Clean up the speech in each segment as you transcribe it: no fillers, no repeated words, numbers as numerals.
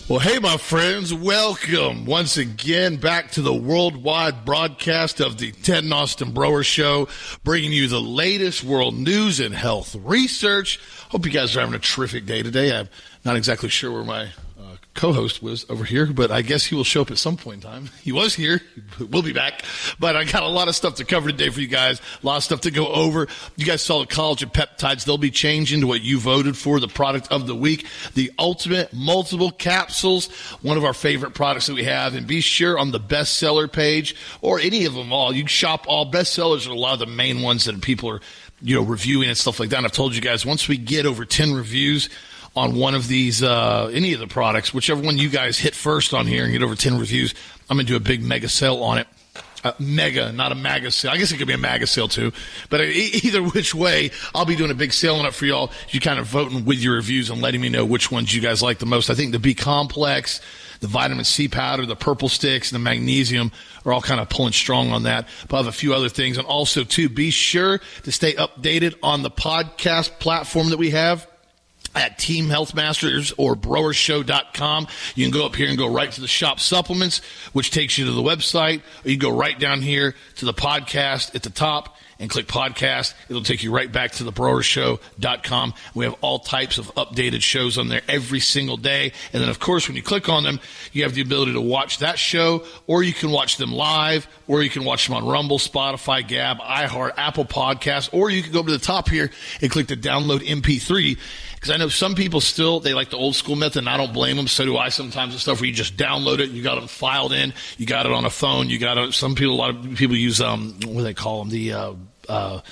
Well, hey, my friends, welcome once again back to the worldwide broadcast of the Ted and Austin Broer Show, bringing you the latest world news and health research. Hope you guys are having a terrific day today. I'm not exactly sure where my co-host was over here, but I guess he will show up at some point in time. He was here. We'll be back. But I got a lot of stuff to cover today for you guys, a lot of stuff to go over. You guys saw the collagen peptides. They'll be changing to what you voted for, the product of the week, the Ultimate Multiple Capsules, one of our favorite products that we have. And be sure on the bestseller page, or any of them all, you can shop all bestsellers are a lot of the main ones that people are, reviewing and stuff like that. And I've told you guys, once we get over 10 reviews on one of these, any of the products, whichever one you guys hit first on here and get over 10 reviews, I'm going to do a big mega sale on it. Mega, not a MAGA sale. I guess it could be a MAGA sale too. But either which way, I'll be doing a big sale on it for y'all. You kind of voting with your reviews and letting me know which ones you guys like the most. I think the B complex, the vitamin C powder, the purple sticks, and the magnesium are all kind of pulling strong on that. But I have a few other things. And also, too, be sure to stay updated on the podcast platform that we have at Team Health Masters or BroerShow.com. You can go up here and go right to the shop supplements, which takes you to the website. Or you go right down here to the podcast at the top and click podcast. It'll take you right back to the BroerShow.com. We have all types of updated shows on there every single day. And then, of course, when you click on them, you have the ability to watch that show, or you can watch them live, or you can watch them on Rumble, Spotify, Gab, iHeart, Apple Podcasts, or you can go up to the top here and click the download MP3. Because I know some people still, they like the old school method, and I don't blame them. So do I sometimes, and stuff where you just download it. You got them filed in. You got it on a phone. You got it. A lot of people use, what do they call them? Not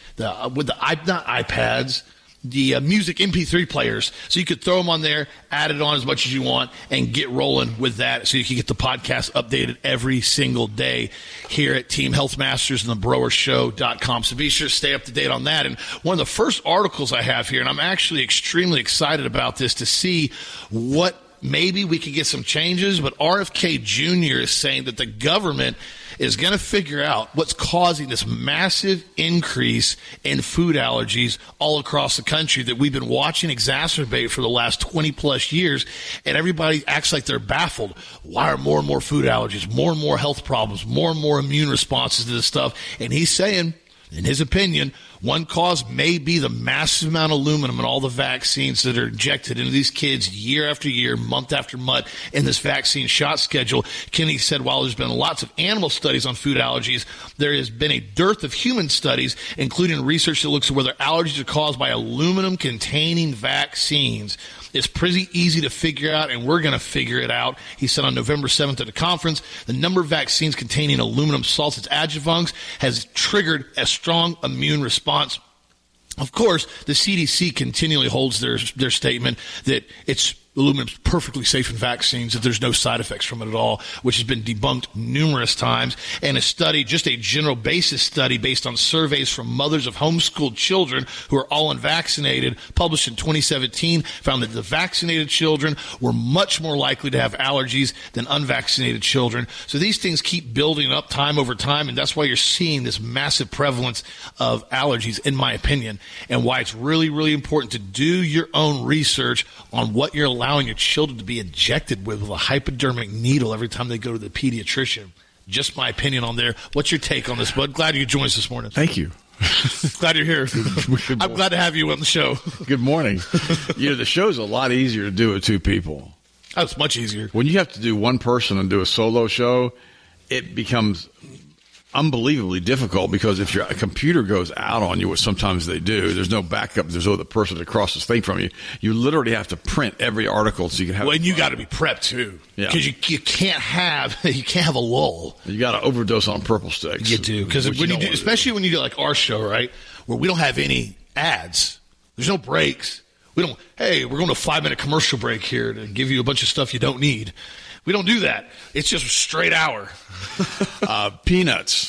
iPads, the music MP3 players. So you could throw them on there, add it on as much as you want, and get rolling with that so you can get the podcast updated every single day here at Team Health Masters and the BroerShow.com. So be sure to stay up to date on that. And one of the first articles I have here, and I'm actually extremely excited about this to see what maybe we could get some changes, but RFK Jr. is saying that the government is going to figure out what's causing this massive increase in food allergies all across the country that we've been watching exacerbate for the last 20 plus years. And everybody acts like they're baffled. Why are more and more food allergies, more and more health problems, more and more immune responses to this stuff? And he's saying, in his opinion, one cause may be the massive amount of aluminum in all the vaccines that are injected into these kids year after year, month after month in this vaccine shot schedule. Kenny said while there's been lots of animal studies on food allergies, there has been a dearth of human studies, including research that looks at whether allergies are caused by aluminum-containing vaccines. It's pretty easy to figure out, and we're going to figure it out. He said on November 7th at a conference, the number of vaccines containing aluminum salts as adjuvants has triggered a strong immune response. Of course, the CDC continually holds their statement that aluminum is perfectly safe in vaccines, that there's no side effects from it at all, which has been debunked numerous times. And a study, just a general basis study based on surveys from mothers of homeschooled children who are all unvaccinated, published in 2017, found that the vaccinated children were much more likely to have allergies than unvaccinated children. So these things keep building up time over time, and that's why you're seeing this massive prevalence of allergies, in my opinion, and why it's really, really important to do your own research on what you're allowing your children to be injected with a hypodermic needle every time they go to the pediatrician. Just my opinion on there. What's your take on this, bud? Glad you could join us this morning. Thank you. Glad you're here. I'm glad to have you on the show. Good morning. The show's a lot easier to do with two people. Oh, it's much easier. When you have to do one person and do a solo show, it becomes unbelievably difficult, because if your computer goes out on you, which sometimes they do, there's no backup. There's no other person across the thing from you. You literally have to print every article so you can have. Well, and you got to be prepped too, because you can't have a lull. You got to overdose on purple sticks. You do, because when you do, especially when you do like our show, right, where we don't have any ads, there's no breaks. We don't. Hey, we're going to a 5-minute commercial break here to give you a bunch of stuff you don't need. We don't do that. It's just a straight hour. Peanuts.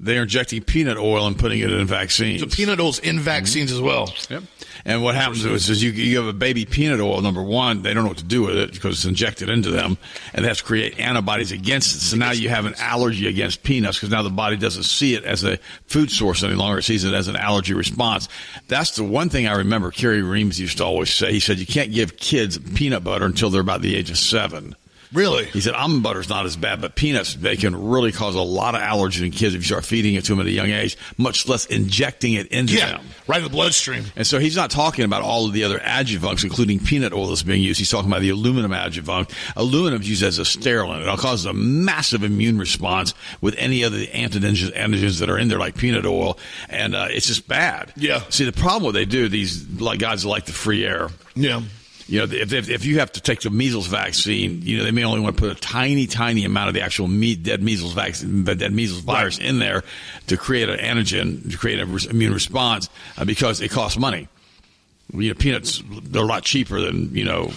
they're injecting peanut oil and putting it in vaccines. So peanut oil's in vaccines as well. Yep. And what happens is you have a baby peanut oil, number one, they don't know what to do with it because it's injected into them, and that's create antibodies against it. So now you have an allergy against peanuts because now the body doesn't see it as a food source any longer. It sees it as an allergy response. That's the one thing I remember Kerry Reams used to always say. He said, you can't give kids peanut butter until they're about the age of 7. Really? He said almond butter's not as bad, but peanuts, they can really cause a lot of allergies in kids if you start feeding it to them at a young age, much less injecting it into them. Right in the bloodstream. And so he's not talking about all of the other adjuvants, including peanut oil that's being used. He's talking about the aluminum adjuvant. Aluminum is used as a sterilant. It causes a massive immune response with any of the antigens that are in there, like peanut oil, and it's just bad. Yeah. See, the problem what they do, these guys like the free air. Yeah. You know, if you have to take the measles vaccine, you know, they may only want to put a tiny, tiny amount of the actual dead measles vaccine, dead measles virus in there to create an antigen, to create an immune response, because it costs money. You know, peanuts, they're a lot cheaper than, you know,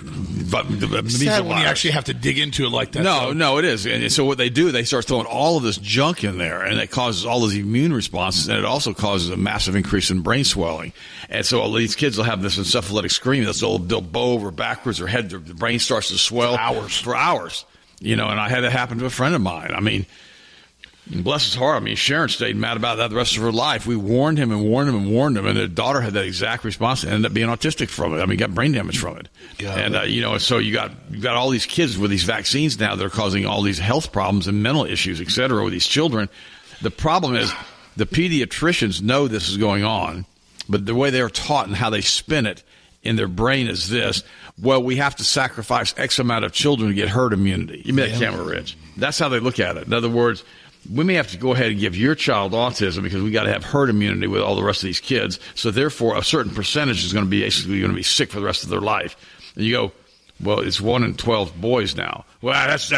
it's sad when you actually have to dig into it like that. No, it is. And so what they do, they start throwing all of this junk in there, and it causes all these immune responses, and it also causes a massive increase in brain swelling. And so all these kids will have this encephalitic screaming. They'll bow over backwards, their head, their brain starts to swell. For hours. You know, and I had that happen to a friend of mine. I mean, bless his heart. I mean, Sharon stayed mad about that the rest of her life. We warned him and warned him and warned him, and their daughter had that exact response and ended up being autistic from it. I mean, got brain damage from it. And, you know, so you've got all these kids with these vaccines now that are causing all these health problems and mental issues, et cetera, with these children. The problem is the pediatricians know this is going on, but the way they're taught and how they spin it in their brain is this: well, we have to sacrifice X amount of children to get herd immunity. Give me that camera, Rich. That's how they look at it. In other words, we may have to go ahead and give your child autism because we got to have herd immunity with all the rest of these kids. So therefore, a certain percentage is going to be basically going to be sick for the rest of their life. And you go, well, it's 1 in 12 boys now. Well,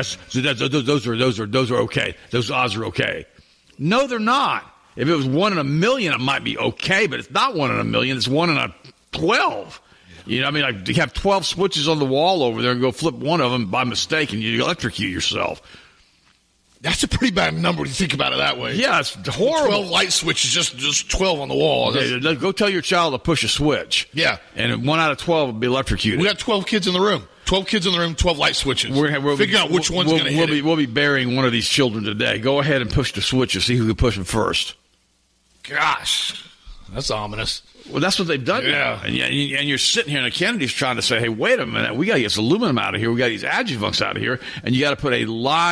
those are okay. Those odds are okay. No, they're not. If it was 1 in a million, it might be okay, but it's not 1 in a million. It's 1 in a 12. You know, I mean, like, you have 12 switches on the wall over there and go flip one of them by mistake and you electrocute yourself. That's a pretty bad number when you think about it that way. Yeah, it's horrible. 12 light switches, just 12 on the wall. Yeah, go tell your child to push a switch. Yeah. And 1 out of 12 will be electrocuted. We got 12 kids in the room. 12 kids in the room, 12 light switches. We're figuring out which one's going to hit it. We'll be burying one of these children today. Go ahead and push the switch and see who can push them first. Gosh, that's ominous. Well, that's what they've done. Yeah. And you're sitting here, and Kennedy's trying to say, hey, wait a minute. We got to get this aluminum out of here. We got these adjuvants out of here. And you got to put a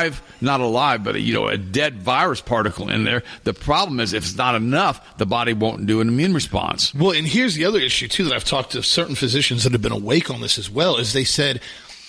dead virus particle in there. The problem is if it's not enough, the body won't do an immune response. Well, and here's the other issue, too, that I've talked to certain physicians that have been awake on this as well, is they said,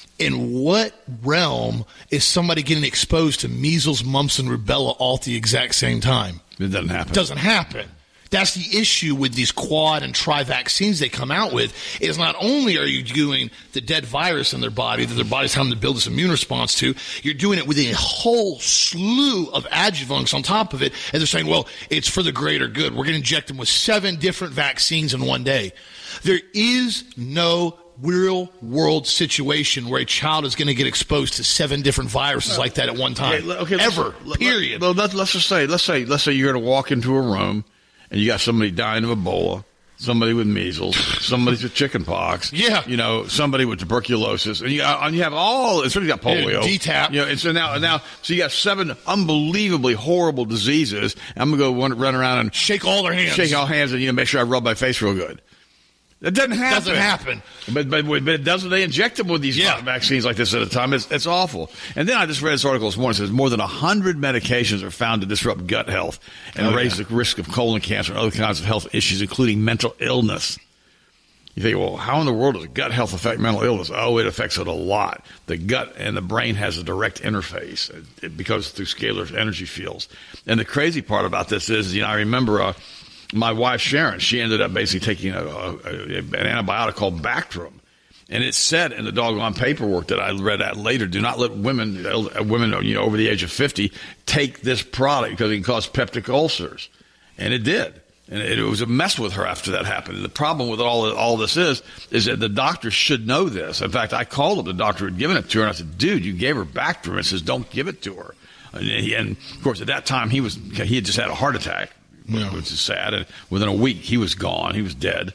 in what realm is somebody getting exposed to measles, mumps, and rubella all at the exact same time? It doesn't happen. It doesn't happen. That's the issue with these quad and tri vaccines they come out with, is not only are you doing the dead virus in their body that their body's having to build this immune response to, you're doing it with a whole slew of adjuvants on top of it. And they're saying, well, it's for the greater good. We're going to inject them with 7 different vaccines in one day. There is no real world situation where a child is going to get exposed to 7 different viruses like that at one time. Period. Let's say you're going to walk into a room and you got somebody dying of Ebola, somebody with measles, somebody with chicken pox, somebody with tuberculosis, and you have all. It's really got polio, DTaP. And so now, you got 7 unbelievably horrible diseases. I'm gonna go run around and shake all hands, and make sure I rub my face real good. It doesn't happen. But it doesn't. They inject them with these vaccines like this at a time. It's awful. And then I just read this article this morning. It says more than 100 medications are found to disrupt gut health and raise the risk of colon cancer and other kinds of health issues, including mental illness. You think, well, how in the world does gut health affect mental illness? Oh, it affects it a lot. The gut and the brain has a direct interface because through scalar energy fields. And the crazy part about this is, I remember my wife, Sharon, she ended up basically taking an antibiotic called Bactrim. And it said in the doggone paperwork that I read at later, do not let women over the age of 50 take this product because it can cause peptic ulcers. And it did. And it was a mess with her after that happened. And the problem with all this is that the doctor should know this. In fact, I called up the doctor who had given it to her, and I said, dude, you gave her Bactrim. It says, don't give it to her. And of course, at that time, he had just had a heart attack, which is sad. And within a week, he was gone. He was dead.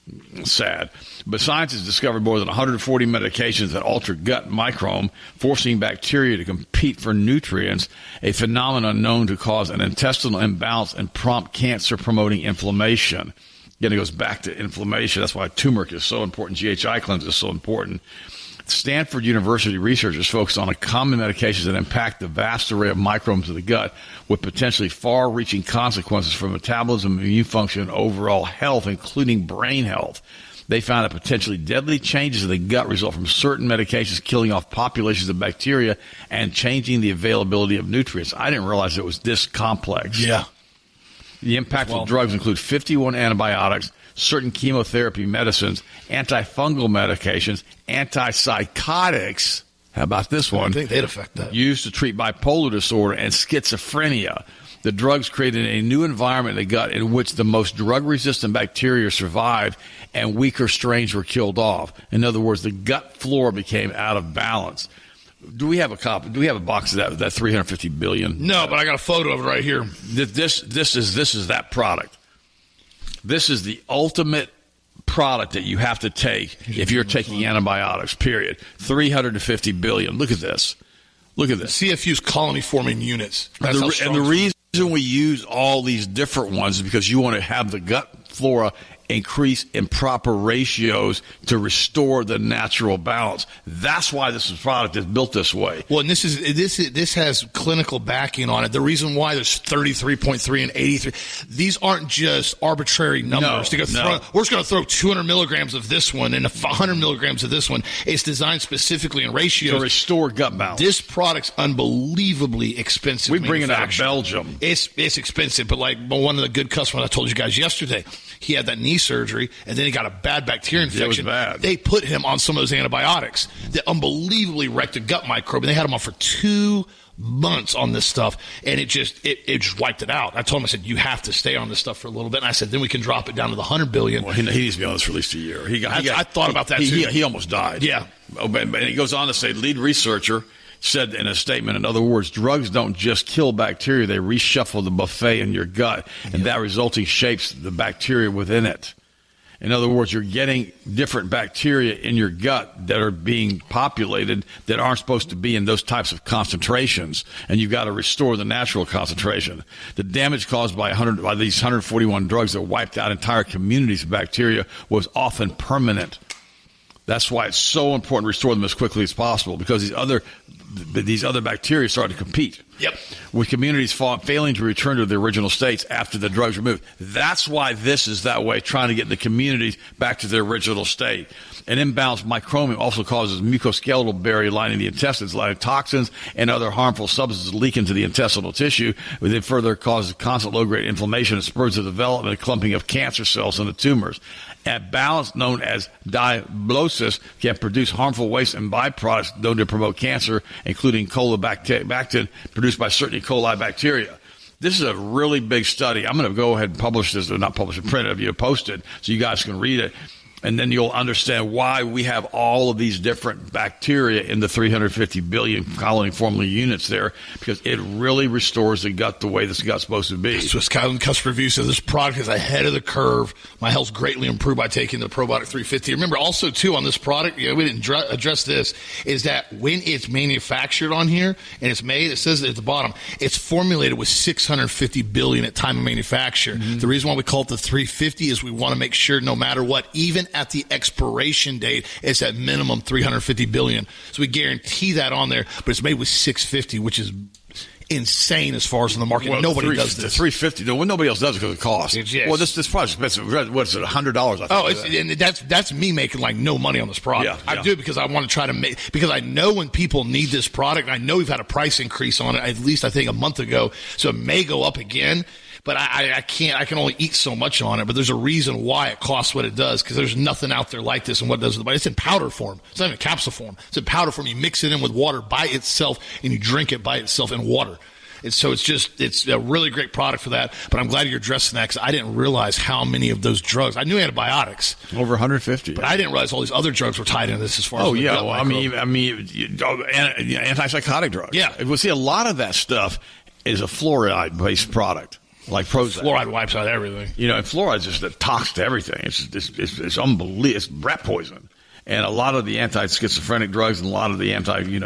Sad. But scientists discovered more than 140 medications that alter gut microbiome, forcing bacteria to compete for nutrients, a phenomenon known to cause an intestinal imbalance and prompt cancer-promoting inflammation. Again, it goes back to inflammation. That's why turmeric is so important. GHI cleanse is so important. Stanford University researchers focus on a common medications that impact the vast array of microbes of the gut with potentially far-reaching consequences for metabolism, immune function, and overall health, including brain health. They found that potentially deadly changes in the gut result from certain medications killing off populations of bacteria and changing the availability of nutrients. I didn't realize it was this complex. Yeah. The impact of drugs include 51 antibiotics, certain chemotherapy medicines, antifungal medications, antipsychotics. How about this one? I think they'd affect that. Used to treat bipolar disorder and schizophrenia. The drugs created a new environment in the gut in which the most drug-resistant bacteria survived and weaker strains were killed off. In other words, the gut flora became out of balance. Do we have a copy? Do we have a box of that 350 billion? No, but I got a photo of it right here. This is that product. This is the ultimate product that you have to take if you're taking antibiotics, period. 350 billion. Look at this. Look at this. CFU's colony forming units. And the reason we use all these different ones is because you want to have the gut flora increase in proper ratios to restore the natural balance. That's why this product is built this way. Well, and this has clinical backing on it. The reason why there's 33.3 and 83, these aren't just arbitrary numbers. No. We're just going to throw 200 milligrams of this one and 100 milligrams of this one. It's designed specifically in ratios to restore gut balance. This product's unbelievably expensive. We bring it out of Belgium. It's expensive, but like one of the good customers I told you guys yesterday, he had that knee surgery, and then he got a bad bacteria infection. It was bad. They put him on some of those antibiotics that unbelievably wrecked the gut microbe, and they had him on for 2 months on this stuff, and it just wiped it out. I told him, I said, you have to stay on this stuff for a little bit, and I said, then we can drop it down to the 100 billion. Well, he needs to be on this for at least a year. I thought about that, too. He almost died. Yeah. And he goes on to say, lead researcher said in a statement, in other words, drugs don't just kill bacteria, they reshuffle the buffet in your gut, and that resulting shapes the bacteria within it. In other words, you're getting different bacteria in your gut that are being populated that aren't supposed to be in those types of concentrations, and you've got to restore the natural concentration. The damage caused by these 141 drugs that wiped out entire communities of bacteria was often permanent. That's why it's so important to restore them as quickly as possible, because these other bacteria start to compete. Yep. With communities failing to return to the original states after the drugs removed. That's why this is that way, trying to get the communities back to their original state. An imbalanced microbiome also causes mucoskeletal barrier lining the intestines, allowing toxins and other harmful substances to leak into the intestinal tissue, which then further causes constant low-grade inflammation and spurs the development and clumping of cancer cells into tumors. At balance, known as diblosis, can produce harmful waste and byproducts known to promote cancer, including colobactin produced by certain E. coli bacteria. This is a really big study. I'm going to go ahead and publish this, or not publish it, print it, post it, so you guys can read it. And then you'll understand why we have all of these different bacteria in the 350 billion colony forming units there, because it really restores the gut the way this gut's supposed to be. So Skyline Customer Review says this product is ahead of the curve. My health's greatly improved by taking the Probiotic 350. Remember, also, too, on this product, we didn't address this, is that when it's manufactured on here and it's made, it says at the bottom, it's formulated with 650 billion at time of manufacture. Mm-hmm. The reason why we call it the 350 is we want to make sure no matter what, even at the expiration date, it's at minimum 350 billion. So we guarantee that on there, but it's made with 650, which is insane as far as in the market. Well, nobody does this. 350. No, nobody else does it because of the cost. Yes. Well, this product's expensive. What is it? $100? I think. And that's me making like no money on this product. Yeah. I do it because I want to try to make, because I know when people need this product. I know we've had a price increase on it at least I think a month ago, so it may go up again. But I can't. I can only eat so much on it. But there's a reason why it costs what it does, because there's nothing out there like this and what it does to the body. It's in powder form. It's not even capsule form. It's in powder form. You mix it in with water by itself, and you drink it by itself in water. It's a really great product for that. But I'm glad you're addressing that because I didn't realize how many of those drugs. I knew antibiotics. Over 150. But I didn't realize all these other drugs were tied into this as far as antipsychotic drugs. Yeah. We'll see a lot of that stuff is a fluoride-based product. Like Prozac. Fluoride wipes out everything. And fluoride's just a toxic to everything. It's unbelievable. It's rat poison. And a lot of the anti-schizophrenic drugs and a lot of the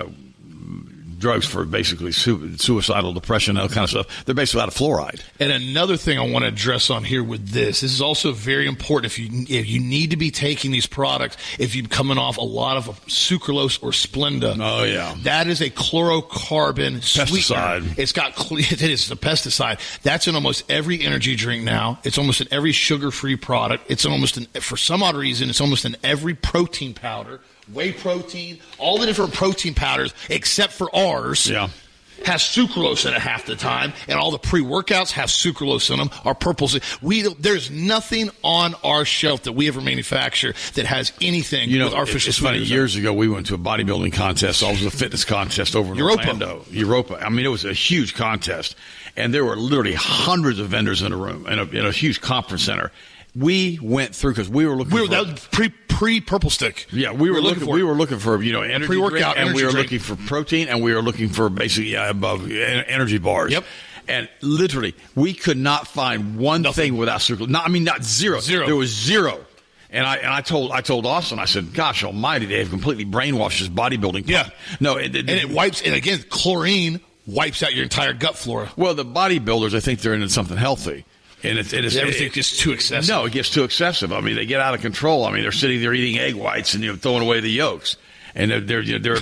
drugs for basically suicidal depression, that kind of stuff, they're basically out of fluoride. And another thing I want to address on here with this is also very important. If you need to be taking these products, if you're coming off a lot of sucralose or Splenda, that is a chlorocarbon pesticide. Sweetener. It is a pesticide. That's in almost every energy drink now. It's almost in every sugar-free product. It's for some odd reason, it's almost in every protein powder. Whey protein, all the different protein powders, except for ours, has sucralose in it half the time, and all the pre-workouts have sucralose in them. Our purples, there's nothing on our shelf that we ever manufacture that has anything with artificial it's funny, years ago we went to a bodybuilding contest, also a fitness contest over in Orlando. Europa. I mean, it was a huge contest, and there were literally hundreds of vendors in a room, in a huge conference center. We went through because we were looking that was pre-purple stick. Yeah, we were looking for energy pre-workout drink, and we were drink. looking for protein, and we were looking for basically above energy bars. Yep. And literally, we could not find one thing without sucralose. Not zero. There was zero. And I told Austin, I said, "Gosh Almighty, they have completely brainwashed this bodybuilding." Yeah. No, it wipes. And again, chlorine wipes out your entire gut flora. Well, the bodybuilders, I think they're into something healthy. And everything gets too excessive. No, it gets too excessive. I mean, they get out of control. I mean, they're sitting there eating egg whites and throwing away the yolks. And they're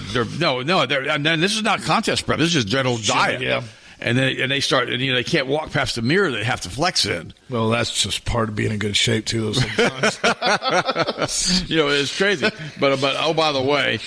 and this is not contest prep. This is just general diet. Yeah. And they start, and they can't walk past the mirror. They have to flex in. Well, that's just part of being in good shape too. Sometimes. It's crazy. But oh, by the way,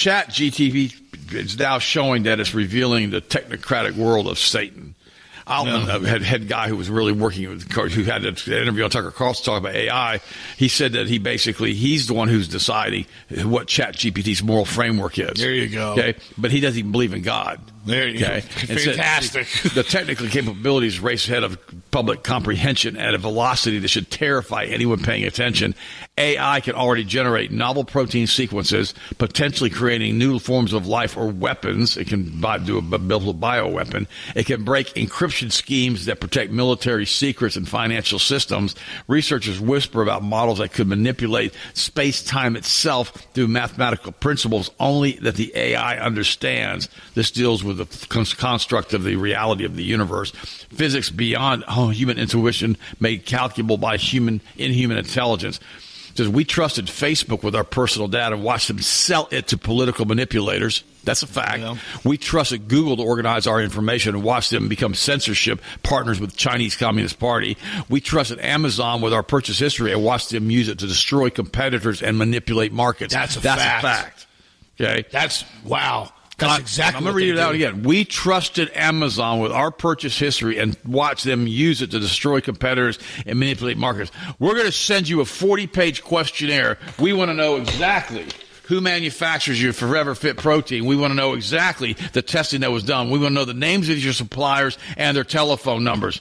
ChatGPT is now showing that it's revealing the technocratic world of Satan. Altman, head guy who was really working with, who had an interview on Tucker Carlson talking about AI, he said that he's the one who's deciding what ChatGPT's moral framework is. There you go. Okay, but he doesn't even believe in God. There you go. Fantastic. The technical capabilities race ahead of public comprehension at a velocity that should terrify anyone paying attention. AI can already generate novel protein sequences, potentially creating new forms of life or weapons. It can build a bioweapon. It can break encryption schemes that protect military secrets and financial systems. Researchers whisper about models that could manipulate space-time itself through mathematical principles only that the AI understands. This deals with the construct of the reality of the universe. Physics beyond human intuition made calculable by inhuman intelligence. Says we trusted Facebook with our personal data and watched them sell it to political manipulators. That's a fact. Yeah. We trusted Google to organize our information and watch them become censorship partners with the Chinese Communist Party. We trusted Amazon with our purchase history and watched them use it to destroy competitors and manipulate markets. That's a fact. Okay. Wow. That's exactly I'm going to read it out again. We trusted Amazon with our purchase history and watched them use it to destroy competitors and manipulate markets. We're going to send you a 40-page questionnaire. We want to know exactly who manufactures your Forever Fit protein. We want to know exactly the testing that was done. We want to know the names of your suppliers and their telephone numbers.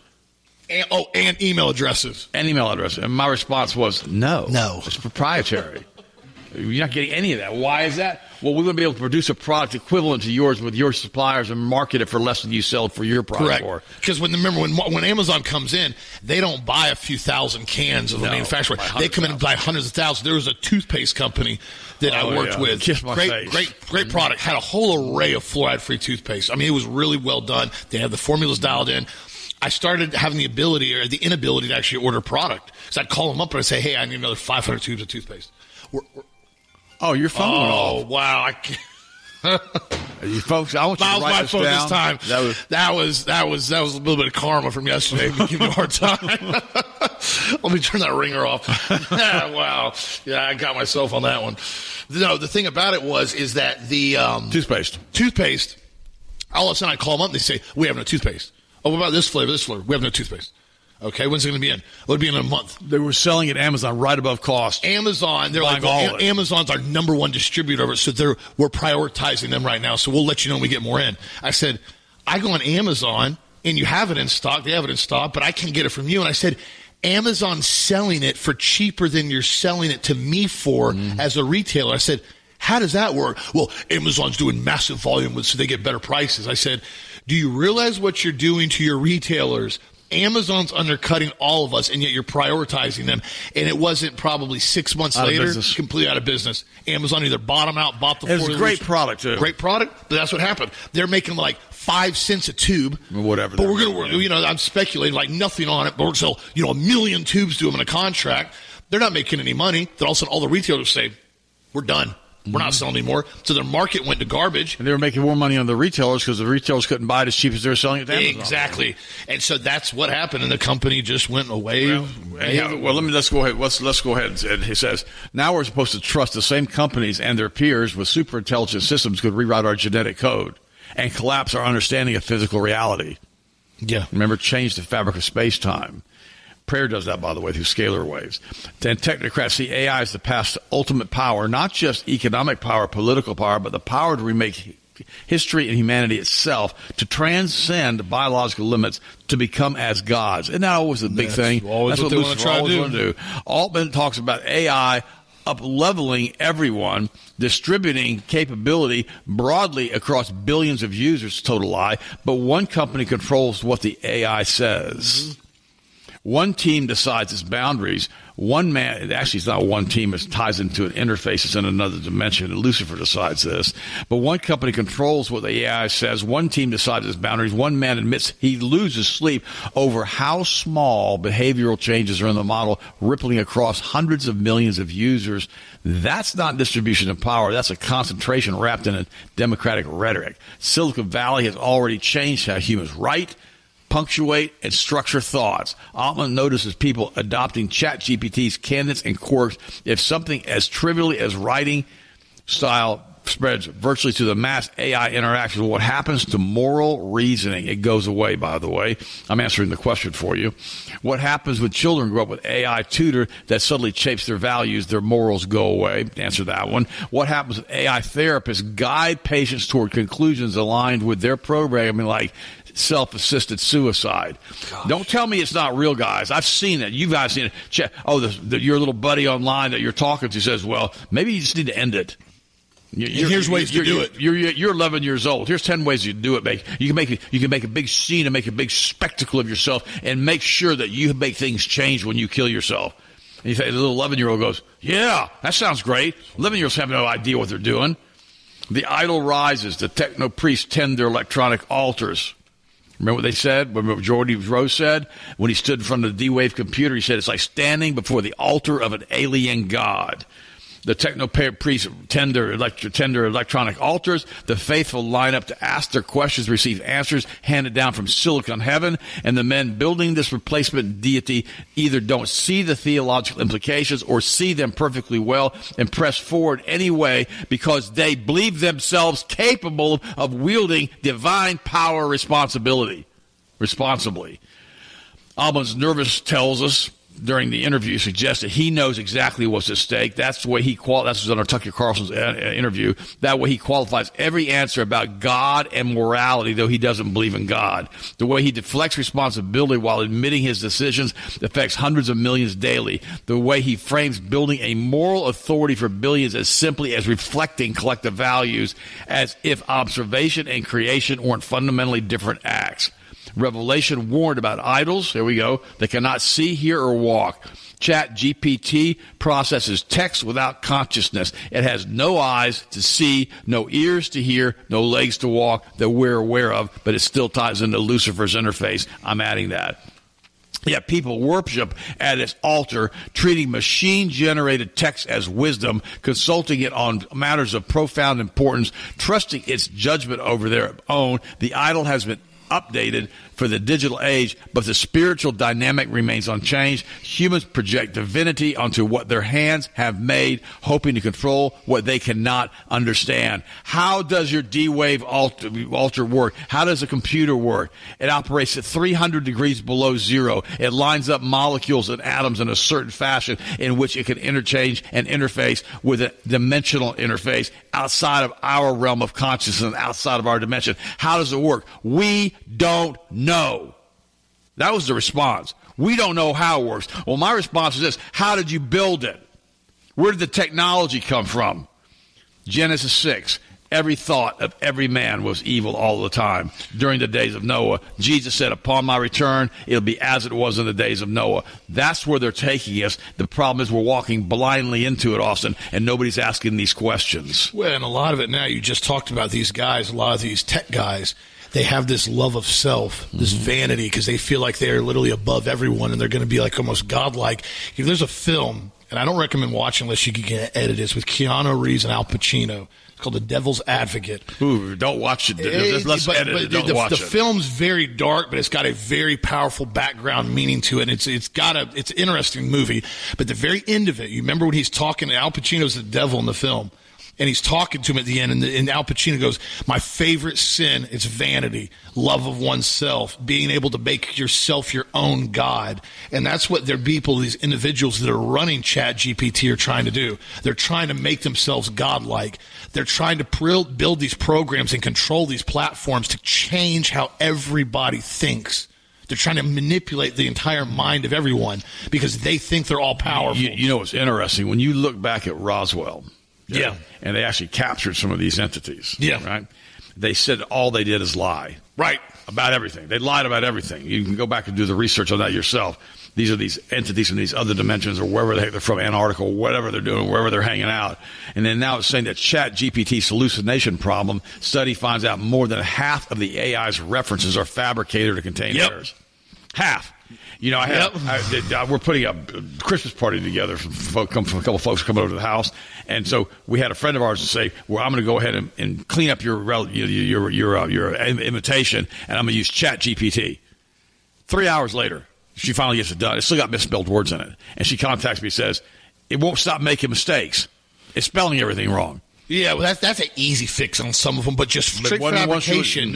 And email addresses. And email addresses. And my response was, no. It's proprietary. You're not getting any of that. Why is that? Well, we're going to be able to produce a product equivalent to yours with your suppliers and market it for less than you sell it for your product. Correct. Because when Amazon comes in, they don't buy a few thousand cans of the manufacturer. They come in and buy hundreds of thousands. There was a toothpaste company that I worked with. Kiss my face. Great product. Had a whole array of fluoride-free toothpaste. I mean, it was really well done. They had the formulas dialed in. I started having the ability or the inability to actually order product. So I'd call them up and I'd say, hey, I need another 500 tubes of toothpaste. Oh, your phone went off. Oh, wow. I can't. You folks, I want you to write this down. This time. That was a little bit of karma from yesterday. Give me a hard time. Let me turn that ringer off. Wow. Yeah, I got myself on that one. No, the thing about it is that the toothpaste, all of a sudden I call them up and they say, we have no toothpaste. Oh, what about this flavor, We have no toothpaste. Okay, when's it going to be in? It'll be in a month. They were selling at Amazon right above cost. Amazon's our number one distributor of it, so we're prioritizing them right now, so we'll let you know when we get more in. I said, I go on Amazon and you have it in stock. They have it in stock, but I can't get it from you. And I said, Amazon's selling it for cheaper than you're selling it to me for as a retailer. I said, how does that work? Well, Amazon's doing massive volume so they get better prices. I said, do you realize what you're doing to your retailers? Amazon's undercutting all of us, and yet you're prioritizing them. And it wasn't probably 6 months later, completely out of business. Amazon either bought them out, bought the It was a great product, too. Great product, but that's what happened. They're making like 5 cents a tube. Whatever. But we're going to, I'm speculating like nothing on it, but we're going to sell, 1 million tubes to them in a contract. They're not making any money. Then all of a sudden, all the retailers say, we're done. We're not selling anymore. So their market went to garbage. And they were making more money on the retailers because the retailers couldn't buy it as cheap as they were selling it to Amazon. Exactly. And so that's what happened, and the company just went away. Let's go ahead. Let's go ahead. And he says, now we're supposed to trust the same companies and their peers with super intelligent systems could rewrite our genetic code and collapse our understanding of physical reality. Yeah. Remember, change the fabric of space-time. Prayer does that, by the way, through scalar waves. Then technocrats see AI as the path to ultimate power, not just economic power, political power, but the power to remake history and humanity itself, to transcend biological limits, to become as gods. Isn't that always the big thing? That's what they want to try to do. Altman talks about AI up-leveling everyone, distributing capability broadly across billions of users, total lie, but one company controls what the AI says. One team decides its boundaries. One man, actually it's not one team, it ties into an interface, it's in another dimension, and Lucifer decides this. But one company controls what the AI says. One team decides its boundaries. One man admits he loses sleep over how small behavioral changes are in the model, rippling across hundreds of millions of users. That's not distribution of power. That's a concentration wrapped in a democratic rhetoric. Silicon Valley has already changed how humans write, punctuate, and structure thoughts. Altman notices people adopting ChatGPT's candidates and quirks. If something as trivially as writing style spreads virtually to the mass AI interactions, what happens to moral reasoning? It goes away, by the way. I'm answering the question for you. What happens when children grow up with AI tutor that suddenly shapes their values, their morals go away? Answer that one. What happens when AI therapists guide patients toward conclusions aligned with their programming, like self-assisted suicide? Gosh. Don't tell me it's not real, guys. I've seen it. You guys seen it. Your little buddy online that you're talking to says, well, maybe you just need to end it. Here's ways to do it. You're 11 years old. Here's 10 ways you do it. You can make a big scene and make a big spectacle of yourself and make sure that you make things change when you kill yourself. And you say, the little 11-year-old goes, yeah, that sounds great. 11-year-olds have no idea what they're doing. The idol rises. The techno priests tend their electronic altars. Remember what they said? Remember what George Rose said? When he stood in front of the D-Wave computer, he said, it's like standing before the altar of an alien god. The techno priests tend their electronic altars. The faithful line up to ask their questions, receive answers handed down from silicon heaven. And the men building this replacement deity either don't see the theological implications or see them perfectly well and press forward anyway because they believe themselves capable of wielding divine power responsibly. Altman's nervous tells us during the interview suggested he knows exactly what's at stake. That's the way he that's on Tucker Carlson's interview. That way he qualifies every answer about God and morality, though he doesn't believe in God. The way he deflects responsibility while admitting his decisions affects hundreds of millions daily. The way he frames building a moral authority for billions as simply as reflecting collective values, as if observation and creation weren't fundamentally different acts. Revelation warned about idols, there we go, that cannot see, hear, or walk. ChatGPT processes text without consciousness. It has no eyes to see, no ears to hear, no legs to walk that we're aware of, but it still ties into Lucifer's interface. I'm adding that. Yet people worship at its altar, treating machine-generated text as wisdom, consulting it on matters of profound importance, trusting its judgment over their own. The idol has been updated for the digital age, but the spiritual dynamic remains unchanged. Humans project divinity onto what their hands have made, hoping to control what they cannot understand. How does your D-Wave altar work? How does a computer work? It operates at 300 degrees below zero. It lines up molecules and atoms in a certain fashion in which it can interchange and interface with a dimensional interface outside of our realm of consciousness, outside of our dimension. How does it work? We don't know. That was the response. We don't know how it works. Well, my response is this. How did you build it? Where did the technology come from? Genesis 6. Every thought of every man was evil all the time during the days of Noah. Jesus said, upon my return, it'll be as it was in the days of Noah. That's where they're taking us. The problem is we're walking blindly into it, Austin, and nobody's asking these questions. Well, and a lot of it now, you just talked about these guys, a lot of these tech guys, they have this love of self, this vanity, because they feel like they're literally above everyone and they're going to be like almost godlike. If there's a film, and I don't recommend watching unless you can get it, it's with Keanu Reeves and Al Pacino. It's called The Devil's Advocate. Ooh, don't watch it. Let's edit it. Don't watch it. The film's very dark, but it's got a very powerful background meaning to it. And it's an interesting movie. But the very end of it, you remember when he's talking, Al Pacino's the devil in the film. And he's talking to him at the end, and Al Pacino goes, my favorite sin is vanity, love of oneself, being able to make yourself your own God. And that's what their people, these individuals that are running ChatGPT are trying to do. They're trying to make themselves godlike. They're trying to build these programs and control these platforms to change how everybody thinks. They're trying to manipulate the entire mind of everyone because they think they're all powerful. You know what's interesting? When you look back at Roswell, yeah. And they actually captured some of these entities. Yeah. Right? They said all they did is lie. Right. About everything. They lied about everything. You can go back and do the research on that yourself. These are these entities from these other dimensions or wherever they're from, Antarctica, whatever they're doing, wherever they're hanging out. And then now it's saying that ChatGPT's hallucination problem study finds out more than half of the AI's references are fabricated or contain errors. Half. You know, we're putting a Christmas party together from a couple of folks coming over to the house, and so we had a friend of ours to say, "Well, I'm going to go ahead and clean up your invitation, and I'm going to use ChatGPT." 3 hours later, she finally gets it done. It's still got misspelled words in it, and she contacts me and says, "It won't stop making mistakes. It's spelling everything wrong." Yeah, well, that's an easy fix on some of them, but just straight fabrication.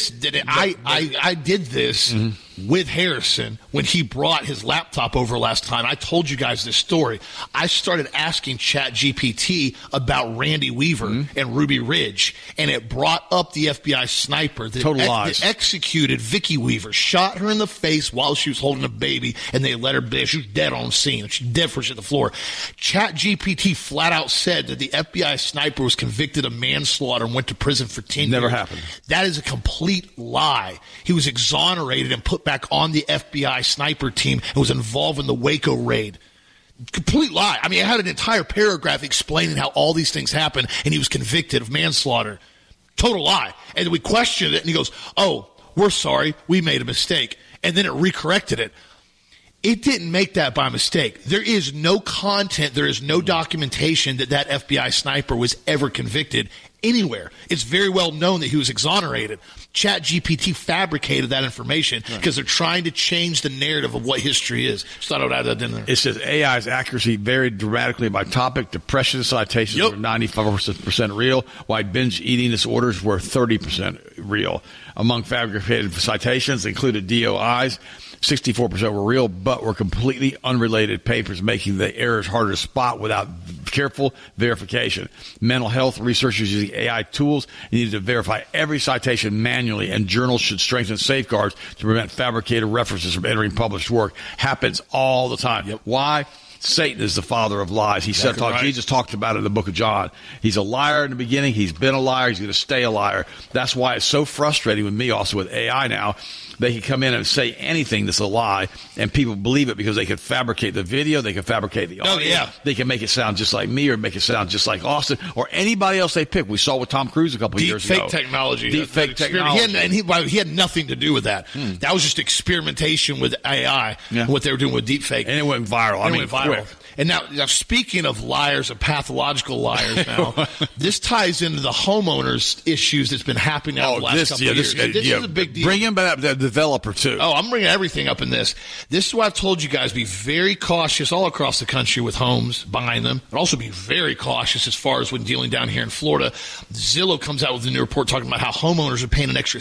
I did this with Harrison when he brought his laptop over last time. I told you guys this story. I started asking ChatGPT about Randy Weaver and Ruby Ridge, and it brought up the FBI sniper that executed Vicky Weaver, shot her in the face while she was holding a baby, and they let her die. She was dead on scene. She's dead first at the floor. ChatGPT flat out said that the FBI sniper was convicted of manslaughter and went to prison for 10 years. Never happened. That is a complete lie. He was exonerated and put back on the FBI sniper team and was involved in the Waco raid. Complete lie. I mean, I had an entire paragraph explaining how all these things happened, and he was convicted of manslaughter. Total lie. And we questioned it, and he goes, "Oh, we're sorry. We made a mistake." And then it recorrected it. It didn't make that by mistake. There is no content, there is no documentation that FBI sniper was ever convicted anywhere. It's very well known that he was exonerated. ChatGPT fabricated that information because they're trying to change the narrative of what history is. Just thought I would add that in there. It says AI's accuracy varied dramatically by topic. Depression citations were 95% real, while binge eating disorders were 30% real. Among fabricated citations included DOIs. 64% were real, but were completely unrelated papers, making the errors harder to spot without careful verification. Mental health researchers using AI tools needed to verify every citation manually, and journals should strengthen safeguards to prevent fabricated references from entering published work. Happens all the time. Why? Satan is the father of lies. He said, Jesus talked about it in the book of John. He's a liar in the beginning. He's been a liar. He's going to stay a liar. That's why it's so frustrating with me also with AI now. They can come in and say anything that's a lie, and people believe it because they can fabricate the video, they can fabricate the audio, They can make it sound just like me or make it sound just like Austin or anybody else they pick. We saw with Tom Cruise a couple of years ago. Deep fake technology. He had nothing to do with that. That was just experimentation with AI, what they were doing with deep fake. And it went viral. It went viral. And now speaking of liars, of pathological liars now, this ties into the homeowners issues that's been happening now the last couple of years. This is a big deal. Bring in the developer, too. Oh, I'm bringing everything up in this. This is why I've told you guys, be very cautious all across the country with homes, buying them, but also be very cautious as far as when dealing down here in Florida. Zillow comes out with a new report talking about how homeowners are paying an extra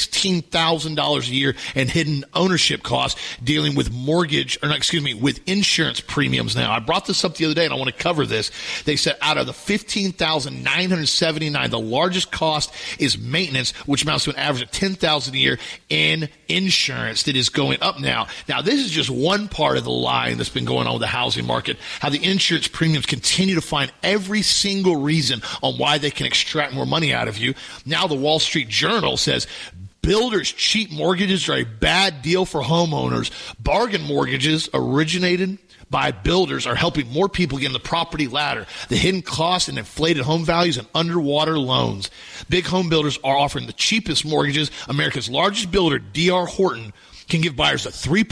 $16,000 a year in hidden ownership costs dealing with with insurance premiums now. brought this up the other day, and I want to cover this. They said out of the $15,979, the largest cost is maintenance, which amounts to an average of $10,000 a year in insurance that is going up now. Now, this is just one part of the line that's been going on with the housing market, how the insurance premiums continue to find every single reason on why they can extract more money out of you. Now, the Wall Street Journal says builders' cheap mortgages are a bad deal for homeowners. Bargain mortgages originated by builders are helping more people get in the property ladder. The hidden costs and inflated home values and underwater loans. Big home builders are offering the cheapest mortgages. America's largest builder, D.R. Horton, can give buyers a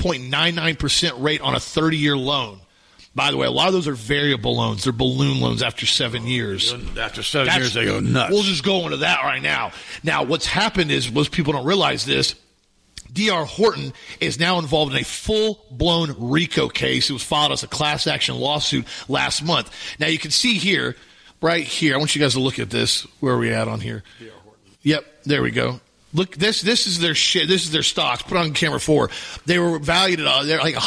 3.99% rate on a 30-year loan. By the way, a lot of those are variable loans. They're balloon loans after 7 years. After 7 years, they go nuts. We'll just go into that right now. Now, what's happened is, most people don't realize this, D.R. Horton is now involved in a full-blown RICO case. It was filed as a class action lawsuit last month. Now, you can see here, right here, I want you guys to look at this. Where are we at on here? D.R. Horton. Yep, there we go. Look, this is their shit. This is their stocks. Put on camera 4. They were valued at they're like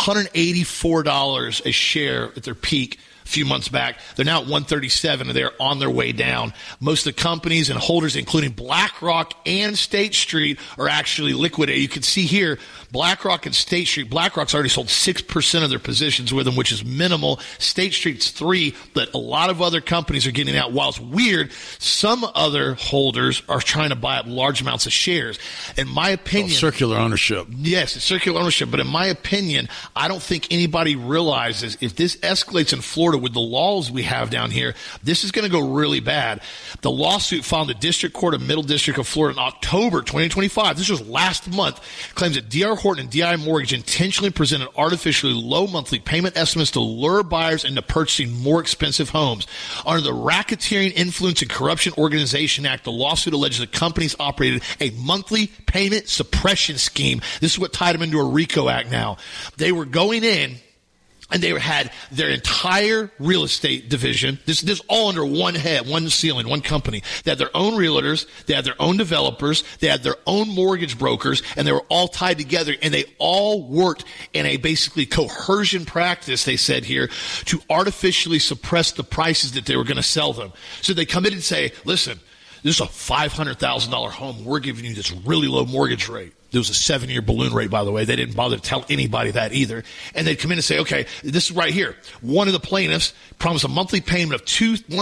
$184 a share at their peak a few months back. They're now at $137, and they're on their way down. Most of the companies and holders, including BlackRock and State Street, are actually liquidated. You can see here, BlackRock and State Street. BlackRock's already sold 6% of their positions with them, which is minimal. State Street's 3%, but a lot of other companies are getting out. While it's weird, some other holders are trying to buy up large amounts of shares. In my opinion, circular ownership. Yes, it's circular ownership. But in my opinion, I don't think anybody realizes if this escalates in Florida with the laws we have down here, this is going to go really bad. The lawsuit filed in the District Court of Middle District of Florida in October 2025, this was last month, claims that D.R. Horton and DI Mortgage intentionally presented artificially low monthly payment estimates to lure buyers into purchasing more expensive homes. Under the Racketeering, Influence, and Corruption Organization Act, the lawsuit alleges that companies operated a monthly payment suppression scheme. This is what tied them into a RICO Act now. They were going in, and they had their entire real estate division. This all under one head, one ceiling, one company. They had their own realtors. They had their own developers. They had their own mortgage brokers, and they were all tied together, and they all worked in a basically coercion practice, they said here, to artificially suppress the prices that they were going to sell them. So they come in and say, listen, this is a $500,000 home. We're giving you this really low mortgage rate. There was a 7-year balloon rate, by the way. They didn't bother to tell anybody that either. And they'd come in and say, okay, this is right here. One of the plaintiffs promised a monthly payment of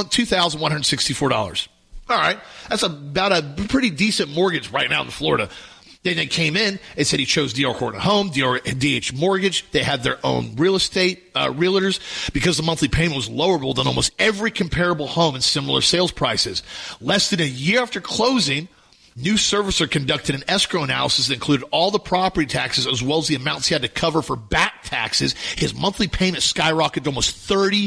$2,164. All right. That's about a pretty decent mortgage right now in Florida. Then they came in and said he chose D.R. Horton Home, DH Mortgage. They had their own real estate realtors because the monthly payment was lowerable than almost every comparable home and similar sales prices. Less than a year after closing, new servicer conducted an escrow analysis that included all the property taxes as well as the amounts he had to cover for back taxes. His monthly payment skyrocketed to almost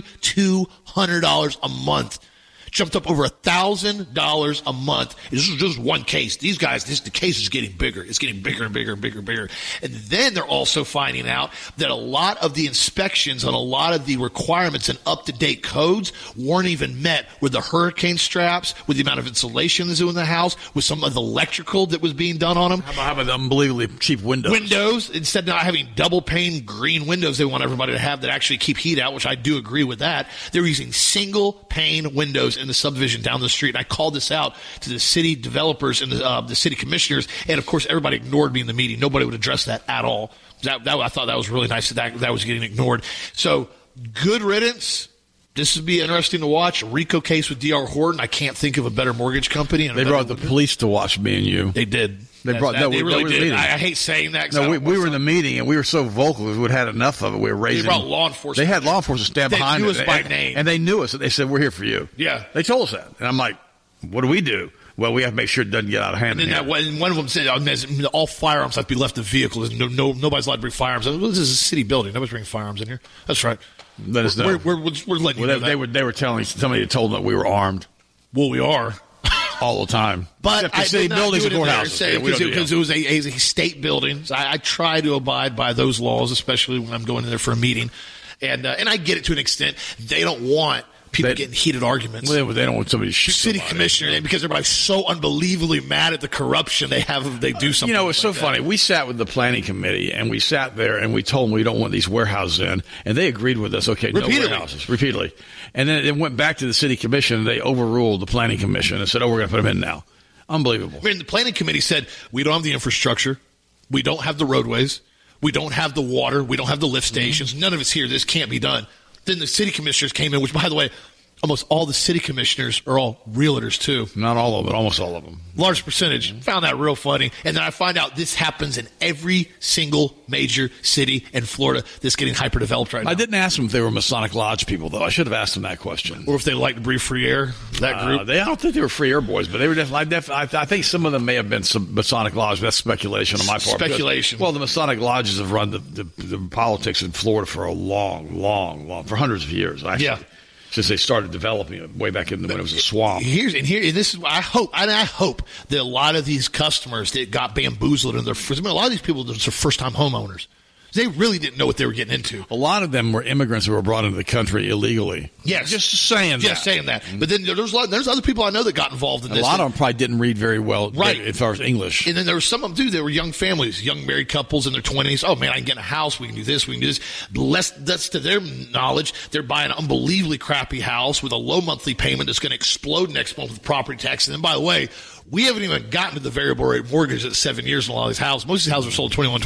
$3,200 a month. Jumped up over $1,000 a month. This is just one case. These guys, the case is getting bigger. It's getting bigger and bigger and bigger and bigger. And then they're also finding out that a lot of the inspections and a lot of the requirements and up-to-date codes weren't even met with the hurricane straps, with the amount of insulation that's in the house, with some of the electrical that was being done on them. How about the unbelievably cheap windows? Windows, instead of not having double-pane green windows they want everybody to have that actually keep heat out, which I do agree with that. They're using single-pane windows in the subdivision down the street. And I called this out to the city developers and the city commissioners, and of course everybody ignored me in the meeting. Nobody would address that at all. I thought that was really nice that was getting ignored. So good riddance. This would be interesting to watch. A RICO case with D.R. Horton. I can't think of a better mortgage company. They brought the police to watch me and you. They did. They really did. I hate saying that. No, we were in the meeting and we were so vocal because we'd had enough of it. We were raising. They brought law enforcement. They had law enforcement stand behind us. They knew us by name. And they knew us. And they said, we're here for you. Yeah. They told us that. And I'm like, what do we do? Well, we have to make sure it doesn't get out of hand. And then one of them said, all firearms have to be left in the vehicle. Nobody's allowed to bring firearms. This is a city building. Nobody's bringing firearms in here. That's right. Let us know. We're letting you know that. They were telling somebody had told them that we were armed. Well, we are. All the time. But I did not buildings and courthouses. Because it was a state building. So I try to abide by those laws, especially when I'm going in there for a meeting. And I get it to an extent. They don't want people getting heated arguments. Well, they don't want somebody to shoot city somebody. commissioner, because everybody's so unbelievably mad at the corruption they do something. It's so funny. We sat with the planning committee, and we sat there, and we told them we don't want these warehouses in, and they agreed with us. Okay, no warehouses, repeatedly. And then it went back to the city commission, and they overruled the planning commission and said, "Oh, we're going to put them in now." Unbelievable. I mean, the planning committee said we don't have the infrastructure, we don't have the roadways, we don't have the water, we don't have the lift stations. None of it's here. This can't be done. Then the city commissioners came in, which, by the way, almost all the city commissioners are all realtors, too. Not all of them, but almost all of them. Large percentage. Found that real funny. And then I find out this happens in every single major city in Florida that's getting hyper-developed right now. I didn't ask them if they were Masonic Lodge people, though. I should have asked them that question. Or if they like to breathe free air, that group. I don't think they were free air boys, but they were definitely. I think some of them may have been some Masonic Lodge. That's speculation on my part. Speculation. Because, the Masonic Lodges have run the politics in Florida for a long, for hundreds of years, actually. Yeah. Since they started developing it way back when it was a swamp. And this is I hope that a lot of these customers that got bamboozled in their first, a lot of these people are first time homeowners. They really didn't know what they were getting into. A lot of them were immigrants who were brought into the country illegally. Yes. Just saying that. Just saying that. But then there's other people I know that got involved in this. A lot of them probably didn't read very well, right, as far as English. And then there were some of them, too, that were young families, young married couples in their 20s. Oh, man, I can get a house. We can do this. We can do this. That's to their knowledge. They're buying an unbelievably crappy house with a low monthly payment that's going to explode next month with property tax. And then, by the way, we haven't even gotten to the variable rate mortgage at 7 years in a lot of these houses. Most of these houses are sold 21,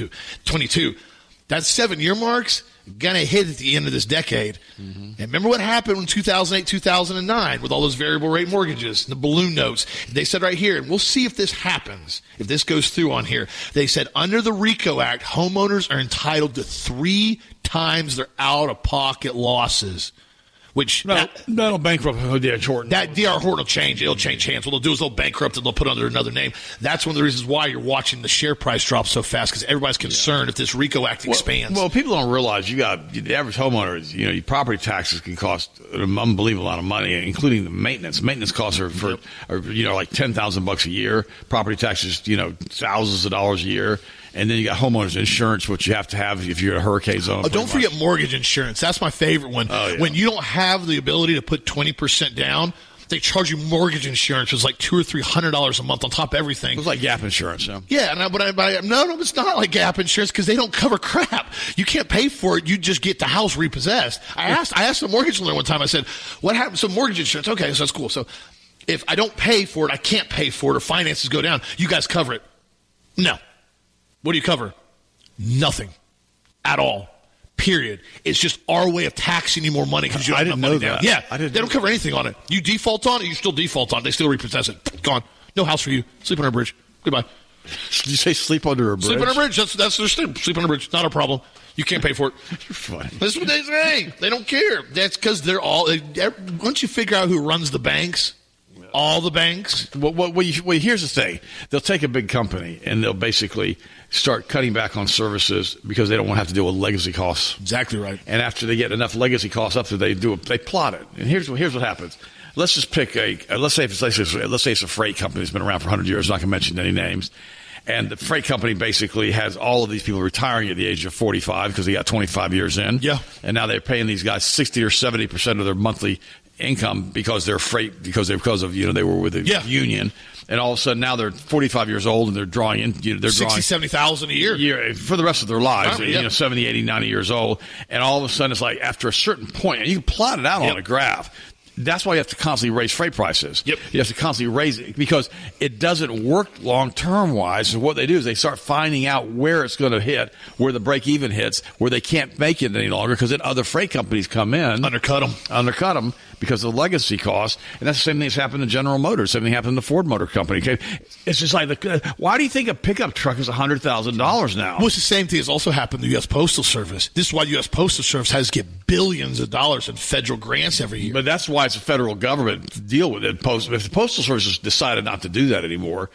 22. That 7-year mark's going to hit at the end of this decade. Mm-hmm. And remember what happened in 2008, 2009 with all those variable rate mortgages, the balloon notes. They said right here, and we'll see if this happens, if this goes through on here. They said under the RICO Act, homeowners are entitled to 3 times their out-of-pocket losses. Which that'll bankrupt D.R. Horton. That D.R. Horton will change. It'll change hands. What they'll do is they'll bankrupt and they'll put it under another name. That's one of the reasons why you're watching the share price drop so fast, because everybody's concerned if this RICO Act expands. Well, people don't realize the average homeowner, your property taxes can cost an unbelievable amount of money, including the maintenance. Maintenance costs are like $10,000 a year. Property taxes, thousands of dollars a year. And then you got homeowners insurance, which you have to have if you're in a hurricane zone. Oh, don't forget mortgage insurance. That's my favorite one. Oh, yeah. When you don't have the ability to put 20% down, they charge you mortgage insurance. It's like $200 or $300 a month on top of everything. It's like Gap insurance. No? Yeah, no, it's not like Gap insurance because they don't cover crap. You can't pay for it. You just get the house repossessed. I asked the mortgage lender one time. I said, "What happened?" So mortgage insurance. Okay, so that's cool. So if I don't pay for it, I can't pay for it, or finances go down. You guys cover it? No. What do you cover? Nothing at all. Period. It's just our way of taxing you more money because you don't have money down. Yeah, they don't cover anything on it. You default on it, you still default on it. They still repossess it. Gone. No house for you. Sleep under a bridge. Goodbye. Did you say sleep under a bridge? Sleep under a bridge. That's their sleep. Sleep under a bridge. Not a problem. You can't pay for it. You're funny. That's what they say. They don't care. That's because they're all. Once you figure out who runs the banks. All the banks. Well, here's the thing. They'll take a big company and they'll basically start cutting back on services because they don't want to have to deal with legacy costs. Exactly right. And after they get enough legacy costs up, they plot it. And here's what happens. Let's just pick let's say it's a freight company that's been around for 100 years. I'm not going to mention any names. And the freight company basically has all of these people retiring at the age of 45 because they got 25 years in. Yeah. And now they're paying these guys 60 or 70% of their monthly income because they're freight because they were with the union, and all of a sudden now they're 45 years old and they're drawing in. They're 70,000 a year for the rest of their lives. 70, 80, 90 years old, and all of a sudden it's like after a certain point, and you can plot it out on a graph. That's why you have to constantly raise freight prices. Yep. You have to constantly raise it because it doesn't work long-term wise. And what they do is they start finding out where it's going to hit, where the break-even hits, where they can't make it any longer because then other freight companies come in. Undercut them because of the legacy costs. And that's the same thing that's happened to General Motors. Same thing happened to the Ford Motor Company. Okay? It's just like, why do you think a pickup truck is $100,000 now? Well, it's the same thing that's also happened to the U.S. Postal Service. This is why the U.S. Postal Service has to get billions of dollars in federal grants every year. But that's why it's a federal government to deal with it. If the Postal Service has decided not to do that anymore,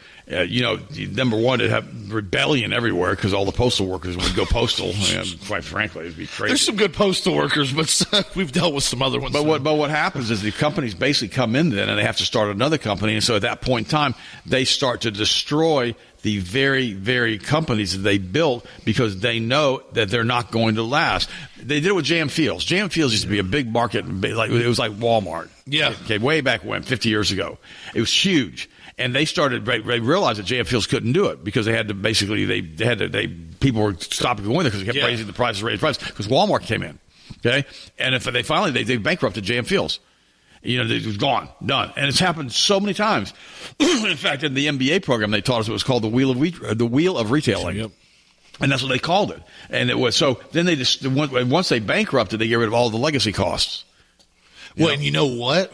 number one, it'd have rebellion everywhere because all the postal workers would go postal. Quite frankly, it'd be crazy. There's some good postal workers, but we've dealt with some other ones. But what happens is the companies basically come in then and they have to start another company. And so at that point in time, they start to destroy the very, very companies that they built because they know that they're not going to last. They did it with JM Fields. JM Fields used to be a big market, like it was like Walmart. Yeah. Okay, way back when, 50 years ago. It was huge. And they realized that JM Fields couldn't do it because they had to basically, people were stopping going there because they kept raising the prices, because Walmart came in. Okay. And if they bankrupted JM Fields. It was gone, done. And it's happened so many times. In fact, in the MBA program, they taught us it was called the wheel of retailing. Yep. And that's what they called it. And it was, so then once they bankrupted, they get rid of all the legacy costs. Well, and you know what?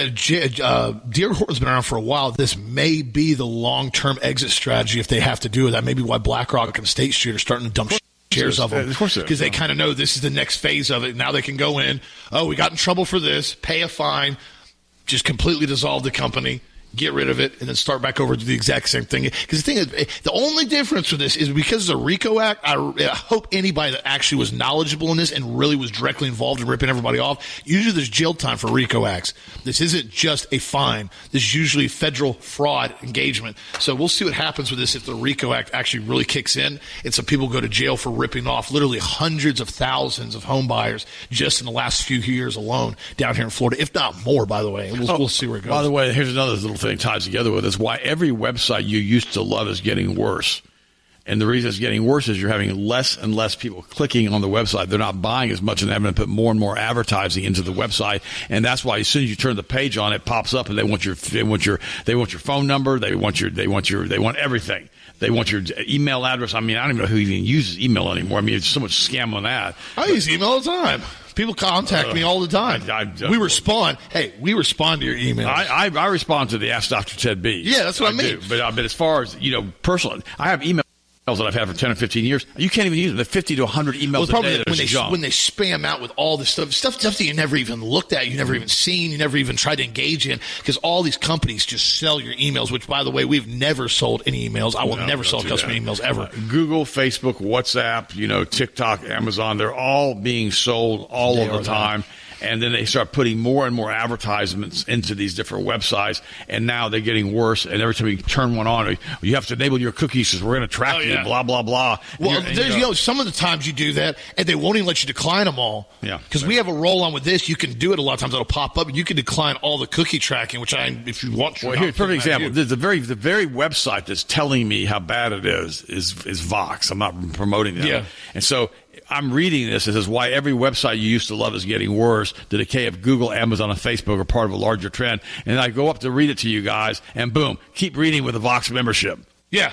D.R. Horton's been around for a while. This may be the long-term exit strategy if they have to do it. That may be why BlackRock and State Street are starting to dump shares of them, because they kind of know this is the next phase of it. Now they can go in, we got in trouble for this, pay a fine, just completely dissolve the company, get rid of it, and then start back over to the exact same thing. Because the thing is, the only difference with this is because of the RICO Act, I hope anybody that actually was knowledgeable in this and really was directly involved in ripping everybody off, usually there's jail time for RICO Acts. This isn't just a fine. This is usually federal fraud engagement. So we'll see what happens with this if the RICO Act actually really kicks in and some people go to jail for ripping off literally hundreds of thousands of home buyers just in the last few years alone down here in Florida, if not more, by the way. We'll see where it goes. By the way, here's another little thing ties together with this: why every website you used to love is getting worse. And the reason it's getting worse is you're having less and less people clicking on the website. They're not buying as much, and they're having to put more and more advertising into the website. And that's why as soon as you turn the page on, it pops up, and they want your phone number, they want everything. They want your email address. I mean, I don't even know who even uses email anymore. I mean, there's so much scam on that. I use email all the time. People contact me all the time. We respond. Hey, we respond to your emails. I respond to the Ask Dr. Ted B. Yeah, that's what I mean. But as far as, personal, I have emails that I've had for 10 or 15 years. You can't even use them. They're 50 to 100 emails a day. When they spam out with all this stuff that you never even looked at, you never even seen, you never even tried to engage in, because all these companies just sell your emails, which, by the way, we've never sold any emails. I will never sell customer emails ever. Google, Facebook, WhatsApp, TikTok, Amazon, they're all being sold all of the time. And then they start putting more and more advertisements into these different websites, and now they're getting worse. And every time you turn one on, you have to enable your cookies because we're going to track you, blah, blah, blah. Well, some of the times you do that, and they won't even let you decline them all. Yeah. Because we have a roll-on with this. You can do it a lot of times. It'll pop up, and you can decline all the cookie tracking, which if you want to. Well, here's a perfect example. The very website that's telling me how bad it is Vox. I'm not promoting them. Yeah. And so I'm reading this. It says, why every website you used to love is getting worse. The decay of Google, Amazon, and Facebook are part of a larger trend. And I go up to read it to you guys, and boom, keep reading with a Vox membership. Yeah.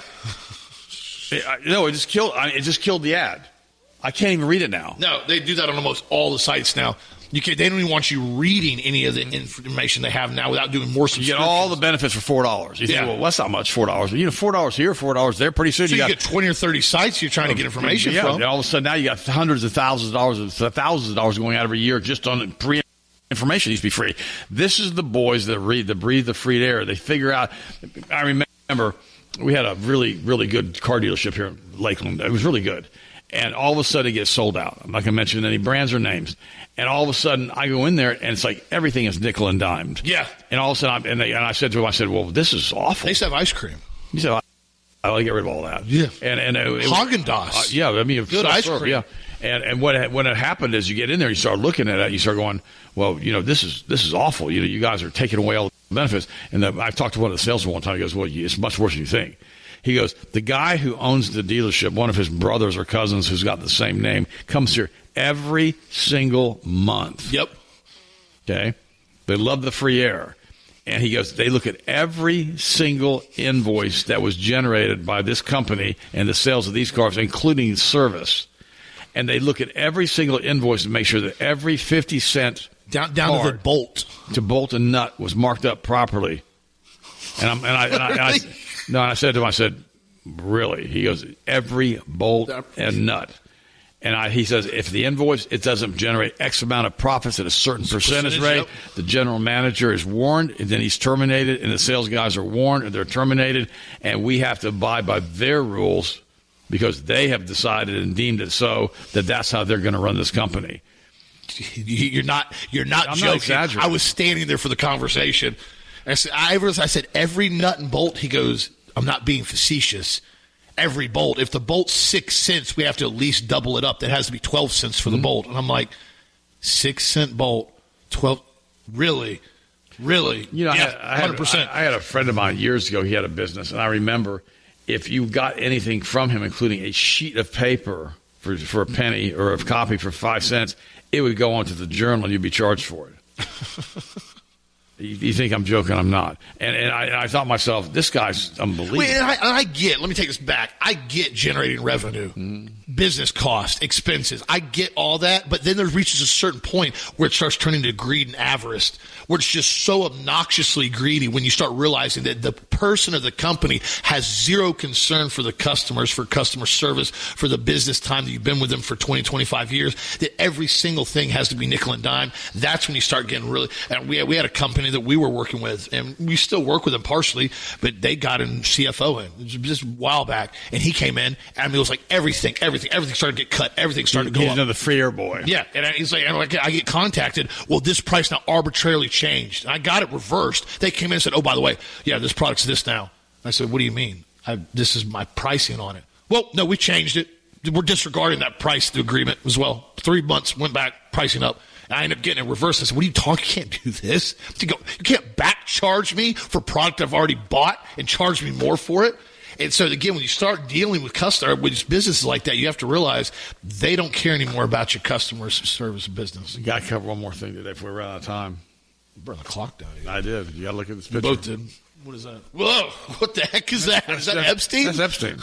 It just killed the ad. I can't even read it now. No, they do that on almost all the sites now. They don't even want you reading any of the information they have now without doing more subscriptions. You get all the benefits for $4. You think, well, that's not much, $4. But, $4 here, $4 there. Pretty soon so you get 20 or 30 sites you're trying to get information from. And all of a sudden now you got hundreds of thousands of dollars going out every year just on free information. It used to be free. This is the boys that breathe the free air. They figure out. I remember we had a really, really good car dealership here in Lakeland. It was really good. And all of a sudden it gets sold out. I'm not going to mention any brands or names. And all of a sudden I go in there and it's like everything is nickel and dimed. Yeah. And all of a sudden I said to him, well, this is awful. They used to have ice cream. He said, I want to get rid of all that. Yeah. And Haagen-Dazs. Yeah. I mean, good ice cream. Yeah. And when it happened is you get in there, you start looking at it, you start going, well, this is awful. You guys are taking away all the benefits. And I've talked to one of the salesmen one time. He goes, well, it's much worse than you think. He goes, the guy who owns the dealership, one of his brothers or cousins who's got the same name, comes here every single month. Yep. Okay? They love the free air. And he goes, they look at every single invoice that was generated by this company and the sales of these cars, including service. And they look at every single invoice and make sure that every 50 cent down to the bolt. To bolt and nut was marked up properly. And I said to him, I said, really? He goes, every bolt and nut. And he says, if the invoice, it doesn't generate X amount of profits at a certain percentage rate, yep. The general manager is warned, and then he's terminated, and the sales guys are warned, and they're terminated, and we have to abide by their rules because they have decided and deemed it so that that's how they're going to run this company. You're not I'm joking. Not exaggerating. I was standing there for the conversation. I said every nut and bolt. He goes, I'm not being facetious. Every bolt, if the bolt's 6 cents, we have to at least double it up. That has to be 12 cents for the bolt. And I'm like, 6 cent bolt, 12, really? You know, yeah, 100%. I had a friend of mine years ago. He had a business, and I remember if you got anything from him, including a sheet of paper for a penny or a copy for 5 cents, it would go onto the journal and you'd be charged for it. You think I'm joking? I'm not. And I thought to myself, this guy's unbelievable. Wait, and I get, let me take this back. I get generating revenue, business cost, expenses. I get all that, but then there reaches a certain point where it starts turning to greed and avarice, where it's just so obnoxiously greedy when you start realizing that the person of the company has zero concern for the customers, for customer service, for the business time that you've been with them for 20, 25 years, that every single thing has to be nickel and dime. That's when you start getting really, and we had a company that we were working with, and we still work with them partially, but they got a CFO in. It was just a while back, and he came in, and it was like everything started to get cut. Everything started to go up. He's another free air boy. Yeah, and he's like, I get contacted. Well, this price now arbitrarily changed. And I got it reversed. They came in and said, oh, by the way, yeah, this product's this now. I said, what do you mean? This is my pricing on it. Well, no, we changed it. We're disregarding that price, the agreement as well. 3 months, went back, pricing up. I ended up getting it reversed. I said, what are you talking? You can't do this. You can't back charge me for product I've already bought and charge me more for it. And so, again, when you start dealing with with businesses like that, you have to realize they don't care anymore about your customer service business. You got to cover one more thing today before we run out of time. You burned the clock down. I did. You got to look at this picture. Both did. What is that? Whoa! What the heck is that? Is that Epstein? That's Epstein.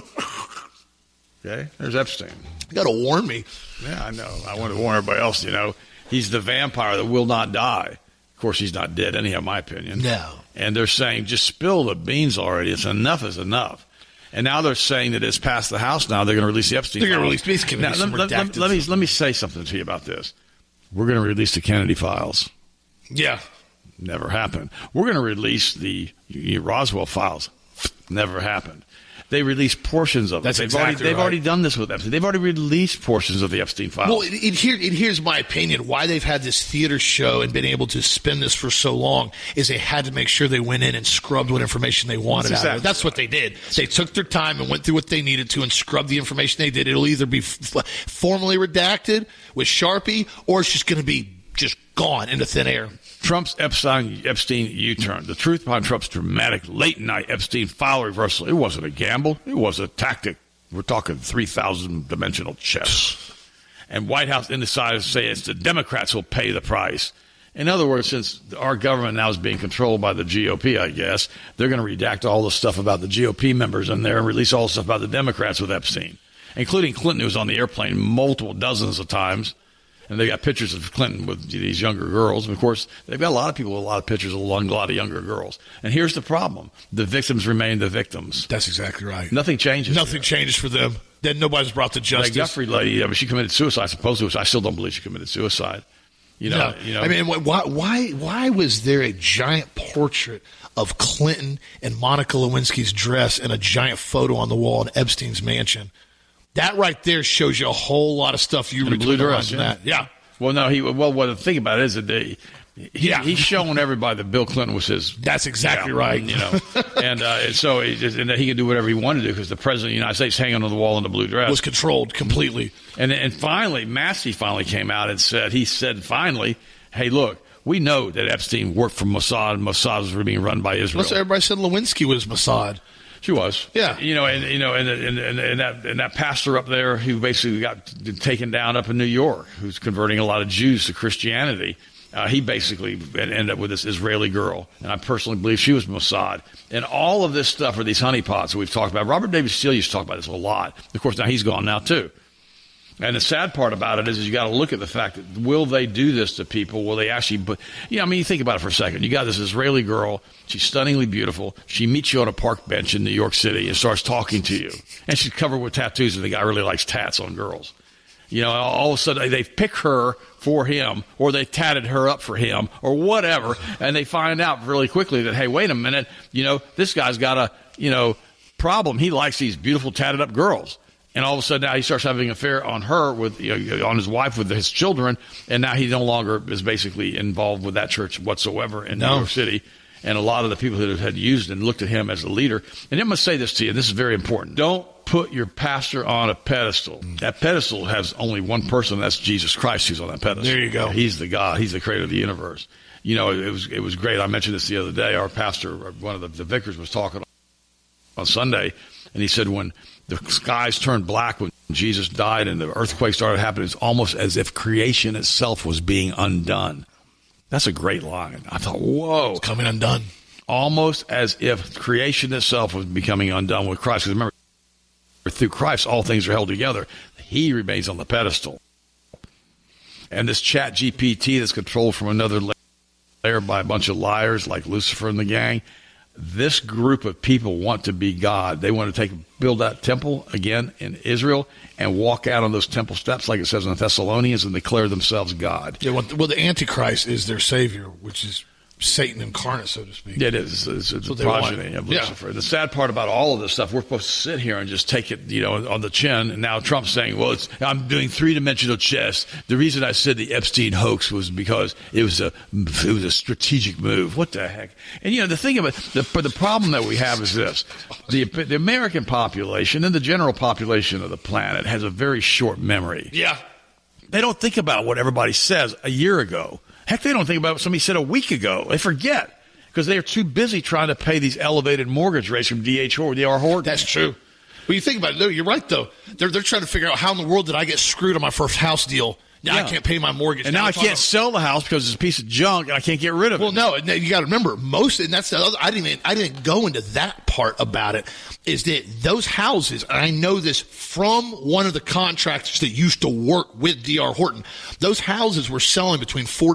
Okay, there's Epstein. You got to warn me. Yeah, I know. I want to warn everybody else. You know, he's the vampire that will not die. Of course, he's not dead anyhow, in my opinion. No. And they're saying, just spill the beans already. It's enough is enough. And now they're saying that it's passed the House now. They're going to release the Epstein files. They're going to release now, let me say something to you about this. We're going to release the Kennedy files. Yeah. Never happened. We're going to release the Roswell files. Never happened. They released portions of it. They've already done this with Epstein. They've already released portions of the Epstein files. Well, here's my opinion. Why they've had this theater show and been able to spin this for so long is they had to make sure they went in and scrubbed what information they wanted out of it. That's what they did. They took their time and went through what they needed to and scrubbed the information they did. It'll either be formally redacted with Sharpie or it's just going to be just gone into thin air. Trump's Epstein U-turn. The truth behind Trump's dramatic late-night Epstein file reversal. It wasn't a gamble. It was a tactic. We're talking 3,000-dimensional chess. And White House insiders say it's the Democrats who'll pay the price. In other words, since our government now is being controlled by the GOP, I guess, they're going to redact all the stuff about the GOP members in there and release all the stuff about the Democrats with Epstein, including Clinton, who was on the airplane dozens of times. And they got pictures of Clinton with these younger girls. And, of course, they've got a lot of people with a lot of pictures of a lot of younger girls. And here's the problem. The victims remain the victims. That's exactly right. Nothing changes. Nothing changes for them. Then nobody's brought to justice. That Guthrie lady, she committed suicide, supposedly. I still don't believe she committed suicide. No. I mean, why was there a giant portrait of Clinton in Monica Lewinsky's dress and a giant photo on the wall in Epstein's mansion? That right there shows you a whole lot of stuff you blue dress. Yeah. Well, no, the thing about it is that he's showing everybody that Bill Clinton was his. That's exactly right. You know, and so he can do whatever he wanted to do because the president of the United States hanging on the wall in the blue dress was controlled completely. And finally, Massey came out and said, hey, look, we know that Epstein worked for Mossad, and Mossad was being run by Israel. Plus, everybody said Lewinsky was Mossad. She was, yeah. And that pastor up there who basically got taken down up in New York, who's converting a lot of Jews to Christianity. He basically ended up with this Israeli girl, and I personally believe she was Mossad. And all of this stuff are these honeypots that we've talked about. Robert David Steele used to talk about this a lot. Of course, now he's gone now too. And the sad part about it is you got to look at the fact that will they do this to people? Will they actually you think about it for a second. You got this Israeli girl. She's stunningly beautiful. She meets you on a park bench in New York City and starts talking to you. And she's covered with tattoos, and the guy really likes tats on girls. All of a sudden they pick her for him, or they tatted her up for him, or whatever, and they find out really quickly that, hey, wait a minute, this guy's got a, problem. He likes these beautiful tatted up girls. And all of a sudden now he starts having an affair on her on his wife with his children, and now he no longer is basically involved with that church whatsoever in New York City. and a lot of the people that had used and looked at him as a leader. And I'm going to say this to you, and this is very important. Don't put your pastor on a pedestal. That pedestal has only one person, that's Jesus Christ, who's on that pedestal. There you go. He's the God. He's the creator of the universe. You know, it was great. I mentioned this the other day. Our pastor, one of the vicars, was talking on Sunday, and he said when the skies turned black when Jesus died and the earthquake started happening, it's almost as if creation itself was being undone. That's a great line. I thought, whoa. It's coming undone. Almost as if creation itself was becoming undone with Christ. Because remember, through Christ, all things are held together. He remains on the pedestal. And this Chat GPT that's controlled from another layer by a bunch of liars like Lucifer and the gang, this group of people want to be God. They want to build that temple again in Israel and walk out on those temple steps, like it says in the Thessalonians, and declare themselves God. Yeah, well, the Antichrist is their savior, which is Satan incarnate, so to speak. Yeah, it is. It's a progeny of Lucifer. Yeah. The sad part about all of this stuff, we're supposed to sit here and just take it, on the chin. And now Trump's saying, well, I'm doing three-dimensional chess. The reason I said the Epstein hoax was because it was a strategic move. What the heck? And, the thing about the problem that we have is this. The American population and the general population of the planet has a very short memory. Yeah. They don't think about what everybody says a year ago. Heck, they don't think about what somebody said a week ago. They forget because they are too busy trying to pay these elevated mortgage rates from D.R. Horton. That's true. Well, you think about it, though, you're right, though. They're trying to figure out how in the world did I get screwed on my first house deal. Now I can't pay my mortgage. And now I can't sell the house because it's a piece of junk and I can't get rid of it. Well, no, you got to remember, and that's the other, I didn't go into that part about it, is that those houses, and I know this from one of the contractors that used to work with D.R. Horton, those houses were selling between $400,000 to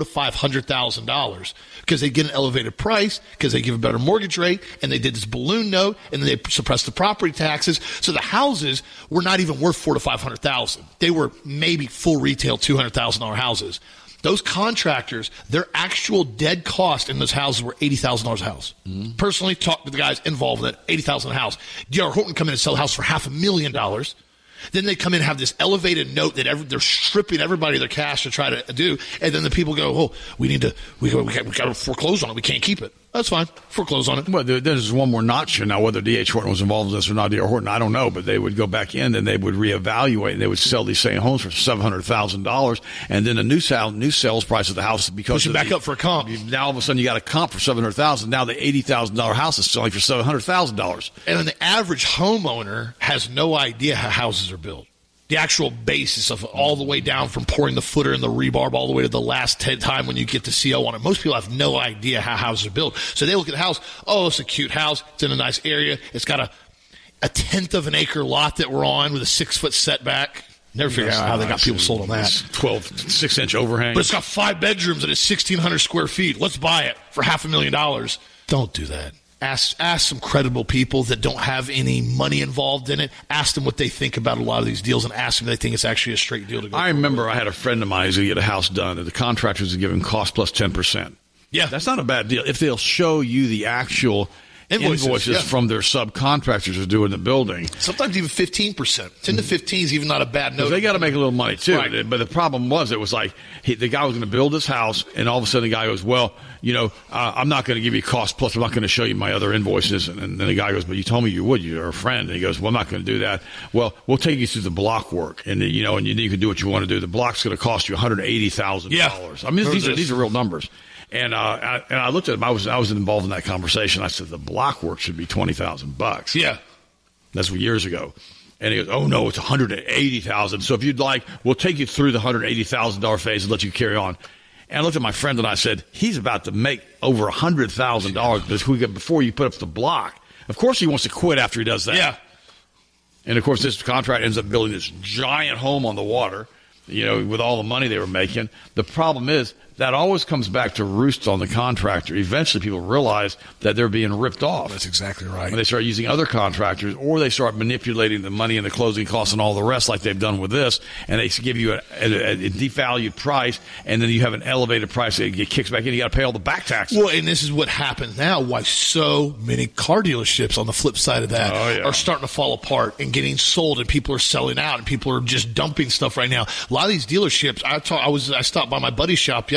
$500,000 because they get an elevated price, because they give a better mortgage rate, and they did this balloon note, and then they suppressed the property taxes. So the houses were not even worth $400,000 to $500,000. They were maybe full retail $200,000 houses. Those contractors, their actual dead cost in those houses were $80,000 a house. Mm-hmm. Personally, talked to the guys involved in that, $80,000 a house. D.R. Horton come in and sell a house for $500,000. Then they come in and have this elevated note that they're stripping everybody their cash to try to do. And then the people go, oh, we got to foreclose on it. We can't keep it. That's fine. Foreclose on it. Well, there's one more notch here. Now, whether D.H. Horton was involved in this or not, D.R. Horton, I don't know. But they would go back in and they would reevaluate. And they would sell these same homes for $700,000. And then the new sales price of the house, because push it back up for a comp. Now, all of a sudden, you got a comp for $700,000. Now, the $80,000 house is selling for $700,000. And then the average homeowner has no idea how houses are built. The actual basis of all the way down from pouring the footer and the rebarb all the way to the last time when you get the CO on it. Most people have no idea how houses are built. So they look at the house, oh, it's a cute house. It's in a nice area. It's got a tenth of an acre lot that we're on with a 6-foot setback. Never figured out how they got people sold on that. 6-inch overhang. But it's got 5 bedrooms and it's 1,600 square feet. Let's buy it for $500,000. Don't do that. Ask some credible people that don't have any money involved in it. Ask them what they think about a lot of these deals and ask them if they think it's actually a straight deal to go. I remember I had a friend of mine who get a house done and the contractors are giving cost plus 10%. Yeah. That's not a bad deal. If they'll show you the actual invoices from their subcontractors who are doing the building. Sometimes even 15%. 10 to 15 is even not a bad note. They got to make a little money too. Right. But the problem was, it was like the guy was going to build this house, and all of a sudden the guy goes, well, I'm not going to give you cost plus. I'm not going to show you my other invoices. And then the guy goes, but you told me you would. You're a friend. And he goes, well, I'm not going to do that. Well, we'll take you through the block work, and you can do what you want to do. The block's going to cost you $180,000. Yeah. I mean, these are real numbers. And I looked at him. I was involved in that conversation. I said the block work should be $20,000. Yeah, that's years ago. And he goes, "Oh no, it's $180,000. So if you'd like, we'll take you through the $180,000 phase and let you carry on." And I looked at my friend and I said, "He's about to make over $100,000 before you put up the block." Of course, he wants to quit after he does that. Yeah. And of course, this contract ends up building this giant home on the water. With all the money they were making. The problem is that always comes back to roost on the contractor. Eventually, people realize that they're being ripped off. That's exactly right. When they start using other contractors, or they start manipulating the money and the closing costs and all the rest, like they've done with this, and they give you a devalued price, and then you have an elevated price. It kicks back in. You got to pay all the back taxes. Well, and this is what happens now. Why so many car dealerships on the flip side of that are starting to fall apart and getting sold, and people are selling out, and people are just dumping stuff right now. A lot of these dealerships. I stopped by my buddy's shop yesterday.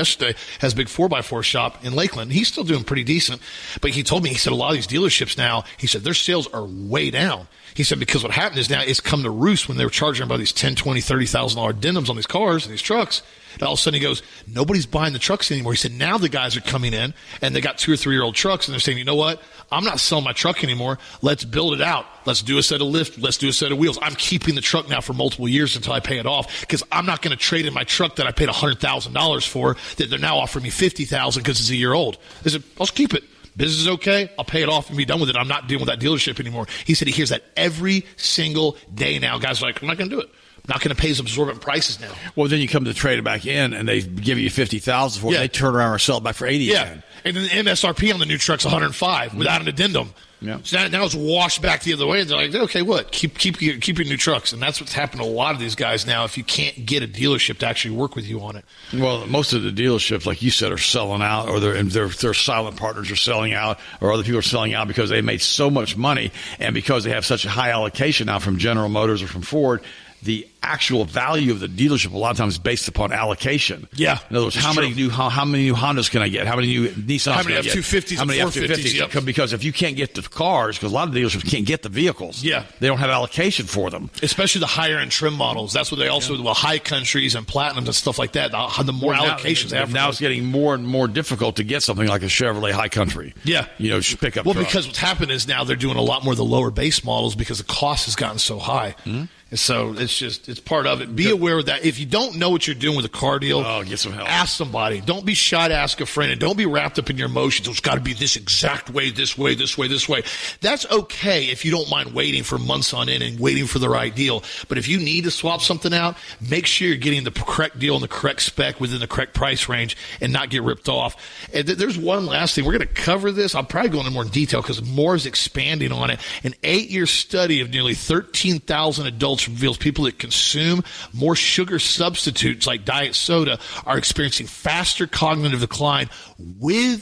yesterday, has a big 4x4 shop in Lakeland. He's still doing pretty decent. But he told me, he said, a lot of these dealerships now, he said, their sales are way down. He said, because what happened is now it's come to roost when they were charging about these $10,000, $20,000, $30,000 denims on these cars and these trucks. And all of a sudden he goes, nobody's buying the trucks anymore. He said, now the guys are coming in and they got 2 or 3 year old trucks and they're saying, you know what? I'm not selling my truck anymore. Let's build it out. Let's do a set of lift. Let's do a set of wheels. I'm keeping the truck now for multiple years until I pay it off because I'm not going to trade in my truck that I paid $100,000 for that they're now offering me $50,000 because it's a year old. They said, I'll just keep it. Business is okay. I'll pay it off and be done with it. I'm not dealing with that dealership anymore. He said he hears that every single day now. Guys are like, I'm not going to do it. I'm not going to pay his absorbent prices now. Well, then you come to trade it back in, and they give you $50,000 for it. Yeah. And they turn around and sell it back for $80,000. Yeah, and then the MSRP on the new truck's $105,000 without an addendum. Yeah. So now it's washed back the other way. They're like, okay, what? Keep your new trucks, and that's what's happened to a lot of these guys now. If you can't get a dealership to actually work with you on it, well, most of the dealerships, like you said, are selling out, or their silent partners are selling out, or other people are selling out because they made so much money, and because they have such a high allocation now from General Motors or from Ford. The actual value of the dealership a lot of times is based upon allocation. Yeah. In other words, how many new Hondas can I get? How many new Nissans how many can I get? F-250s how many and 450s? F-250s? Yep. Because if you can't get the cars, because a lot of dealerships can't get the vehicles. Yeah. They don't have allocation for them. Especially the higher-end trim models. That's what they also do, high countries and platinums and stuff like that. The more allocations they have. Now it's getting more and more difficult to get something like a Chevrolet High Country. Yeah. Pickup Well, truck. because what's happened is now they're doing a lot more of the lower base models because the cost has gotten so high. Mm-hmm. And so it's part of it. Be aware of that. If you don't know what you're doing with a car deal, get some help. Ask somebody. Don't be shy to ask a friend, and don't be wrapped up in your emotions. It's got to be this exact way, this way, this way, this way. That's okay if you don't mind waiting for months on end and waiting for the right deal. But if you need to swap something out, make sure you're getting the correct deal and the correct spec within the correct price range and not get ripped off. And there's one last thing. We're going to cover this. I'll probably go into more detail because more is expanding on it. An 8-year study of nearly 13,000 adults reveals people that consume more sugar substitutes like diet soda are experiencing faster cognitive decline with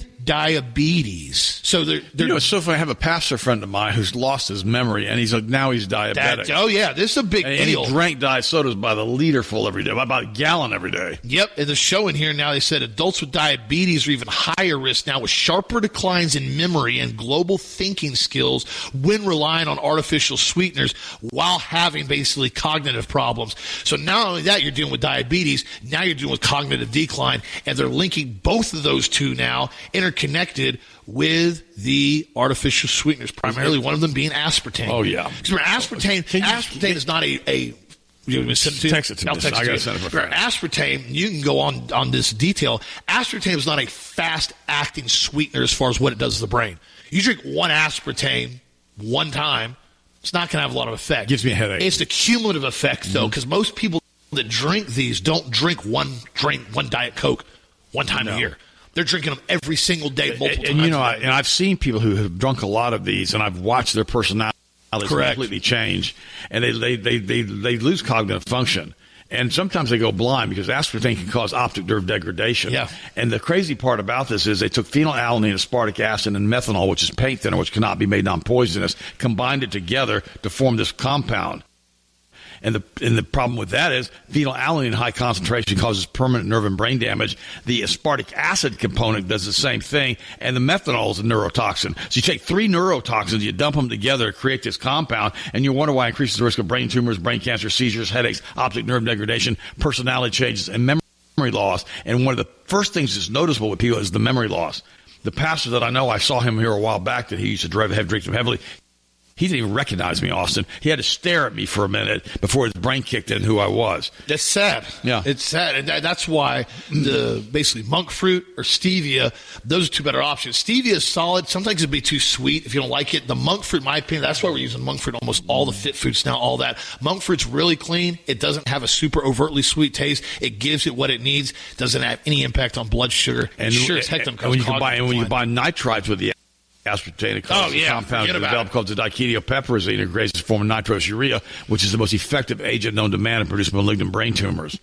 diabetes. So it's so funny. I have a pastor friend of mine who's lost his memory, and he's diabetic. Oh yeah, this is a big deal. And he drank diet sodas by the liter full every day, about a gallon every day. Yep, and the show in here now, they said adults with diabetes are even higher risk now with sharper declines in memory and global thinking skills when relying on artificial sweeteners while having basically cognitive problems. So not only that, you're dealing with diabetes, now you're dealing with cognitive decline, and they're linking both of those two now interconnected with the artificial sweeteners, primarily one of them being aspartame. Oh, yeah. Because aspartame is not a you want me to send it to you? Text it to me. I got to send it for aspartame, you can go on this detail. Aspartame is not a fast-acting sweetener as far as what it does to the brain. You drink one aspartame one time, it's not going to have a lot of effect. Gives me a headache. It's the cumulative effect, though, because most people that drink these don't drink one Diet Coke one time a year. They're drinking them every single day, multiple times. And I've seen people who have drunk a lot of these, and I've watched their personalities completely change, and they lose cognitive function. And sometimes they go blind because aspartame can cause optic nerve degradation. Yeah. And the crazy part about this is they took phenylalanine, aspartic acid, and methanol, which is paint thinner, which cannot be made non-poisonous, combined it together to form this compound. And the problem with that is phenylalanine in high concentration causes permanent nerve and brain damage. The aspartic acid component does the same thing, and the methanol is a neurotoxin. So you take 3 neurotoxins, you dump them together to create this compound, and you wonder why it increases the risk of brain tumors, brain cancer, seizures, headaches, optic nerve degradation, personality changes, and memory loss. And one of the first things that's noticeable with people is the memory loss. The pastor that I know, I saw him here a while back that he used to drink them heavily. He didn't even recognize me, Austin. He had to stare at me for a minute before his brain kicked in who I was. That's sad. Yeah. It's sad. And that's why basically monk fruit or stevia, those are 2 better options. Stevia is solid. Sometimes it'd be too sweet if you don't like it. The monk fruit, in my opinion, that's why we're using monk fruit almost all the fit foods now, all that. Monk fruit's really clean. It doesn't have a super overtly sweet taste. It gives it what it needs. Doesn't have any impact on blood sugar. And sure as heck doesn't cause when you buy nitrites with the aspartame, it causes a compound developed called the diketopiperazine. It creates a form of nitrosourea, which is the most effective agent known to man to produce malignant brain tumors.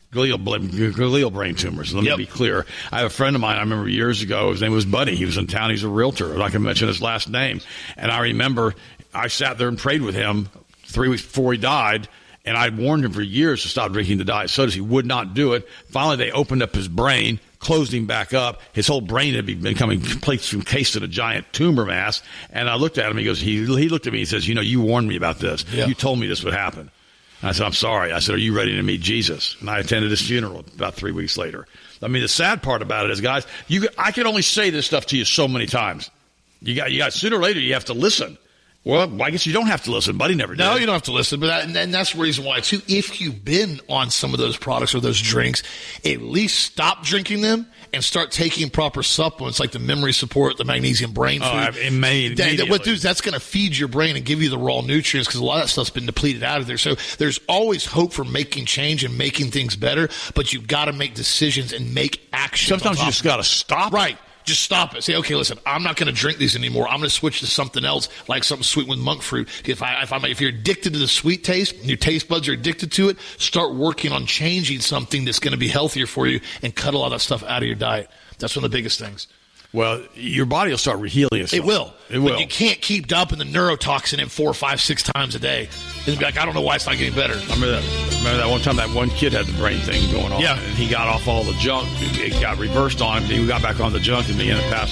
Glial brain tumors. Let me be clear. I have a friend of mine, I remember years ago, his name was Buddy. He was in town. He's a realtor. I'm not going to mention his last name. And I remember I sat there and prayed with him 3 weeks before he died, and I warned him for years to stop drinking the diet sodas. He would not do it. Finally, they opened up his brain, closed him back up. His whole brain had becoming completely encased in a giant tumor mass. And I looked at him. He goes, he looked at me. He says, you warned me about this. Yeah. You told me this would happen. And I said, I'm sorry. I said, are you ready to meet Jesus? And I attended his funeral about 3 weeks later. I mean, the sad part about it is, guys, I can only say this stuff to you so many times. You got sooner or later you have to listen. Well, I guess you don't have to listen. Buddy never did. No, you don't have to listen. But and that's the reason why, too, if you've been on some of those products or those drinks, at least stop drinking them and start taking proper supplements like the memory support, the magnesium brain food. That's going to feed your brain and give you the raw nutrients, because a lot of that stuff's been depleted out of there. So there's always hope for making change and making things better, but you've got to make decisions and make action. Sometimes you just got to stop. Right. Just stop it. Say, okay, listen, I'm not going to drink these anymore. I'm going to switch to something else, like something sweet with monk fruit. If you're addicted to the sweet taste, and your taste buds are addicted to it, start working on changing something that's going to be healthier for you and cut a lot of that stuff out of your diet. That's one of the biggest things. Well, your body will start healing itself. It will. It will. But you can't keep dumping the neurotoxin in 4, 5, 6 times a day. It'll be like, I don't know why it's not getting better. Remember that one time that one kid had the brain thing going on? Yeah. And he got off all the junk. It got reversed on him. He got back on the junk and began to pass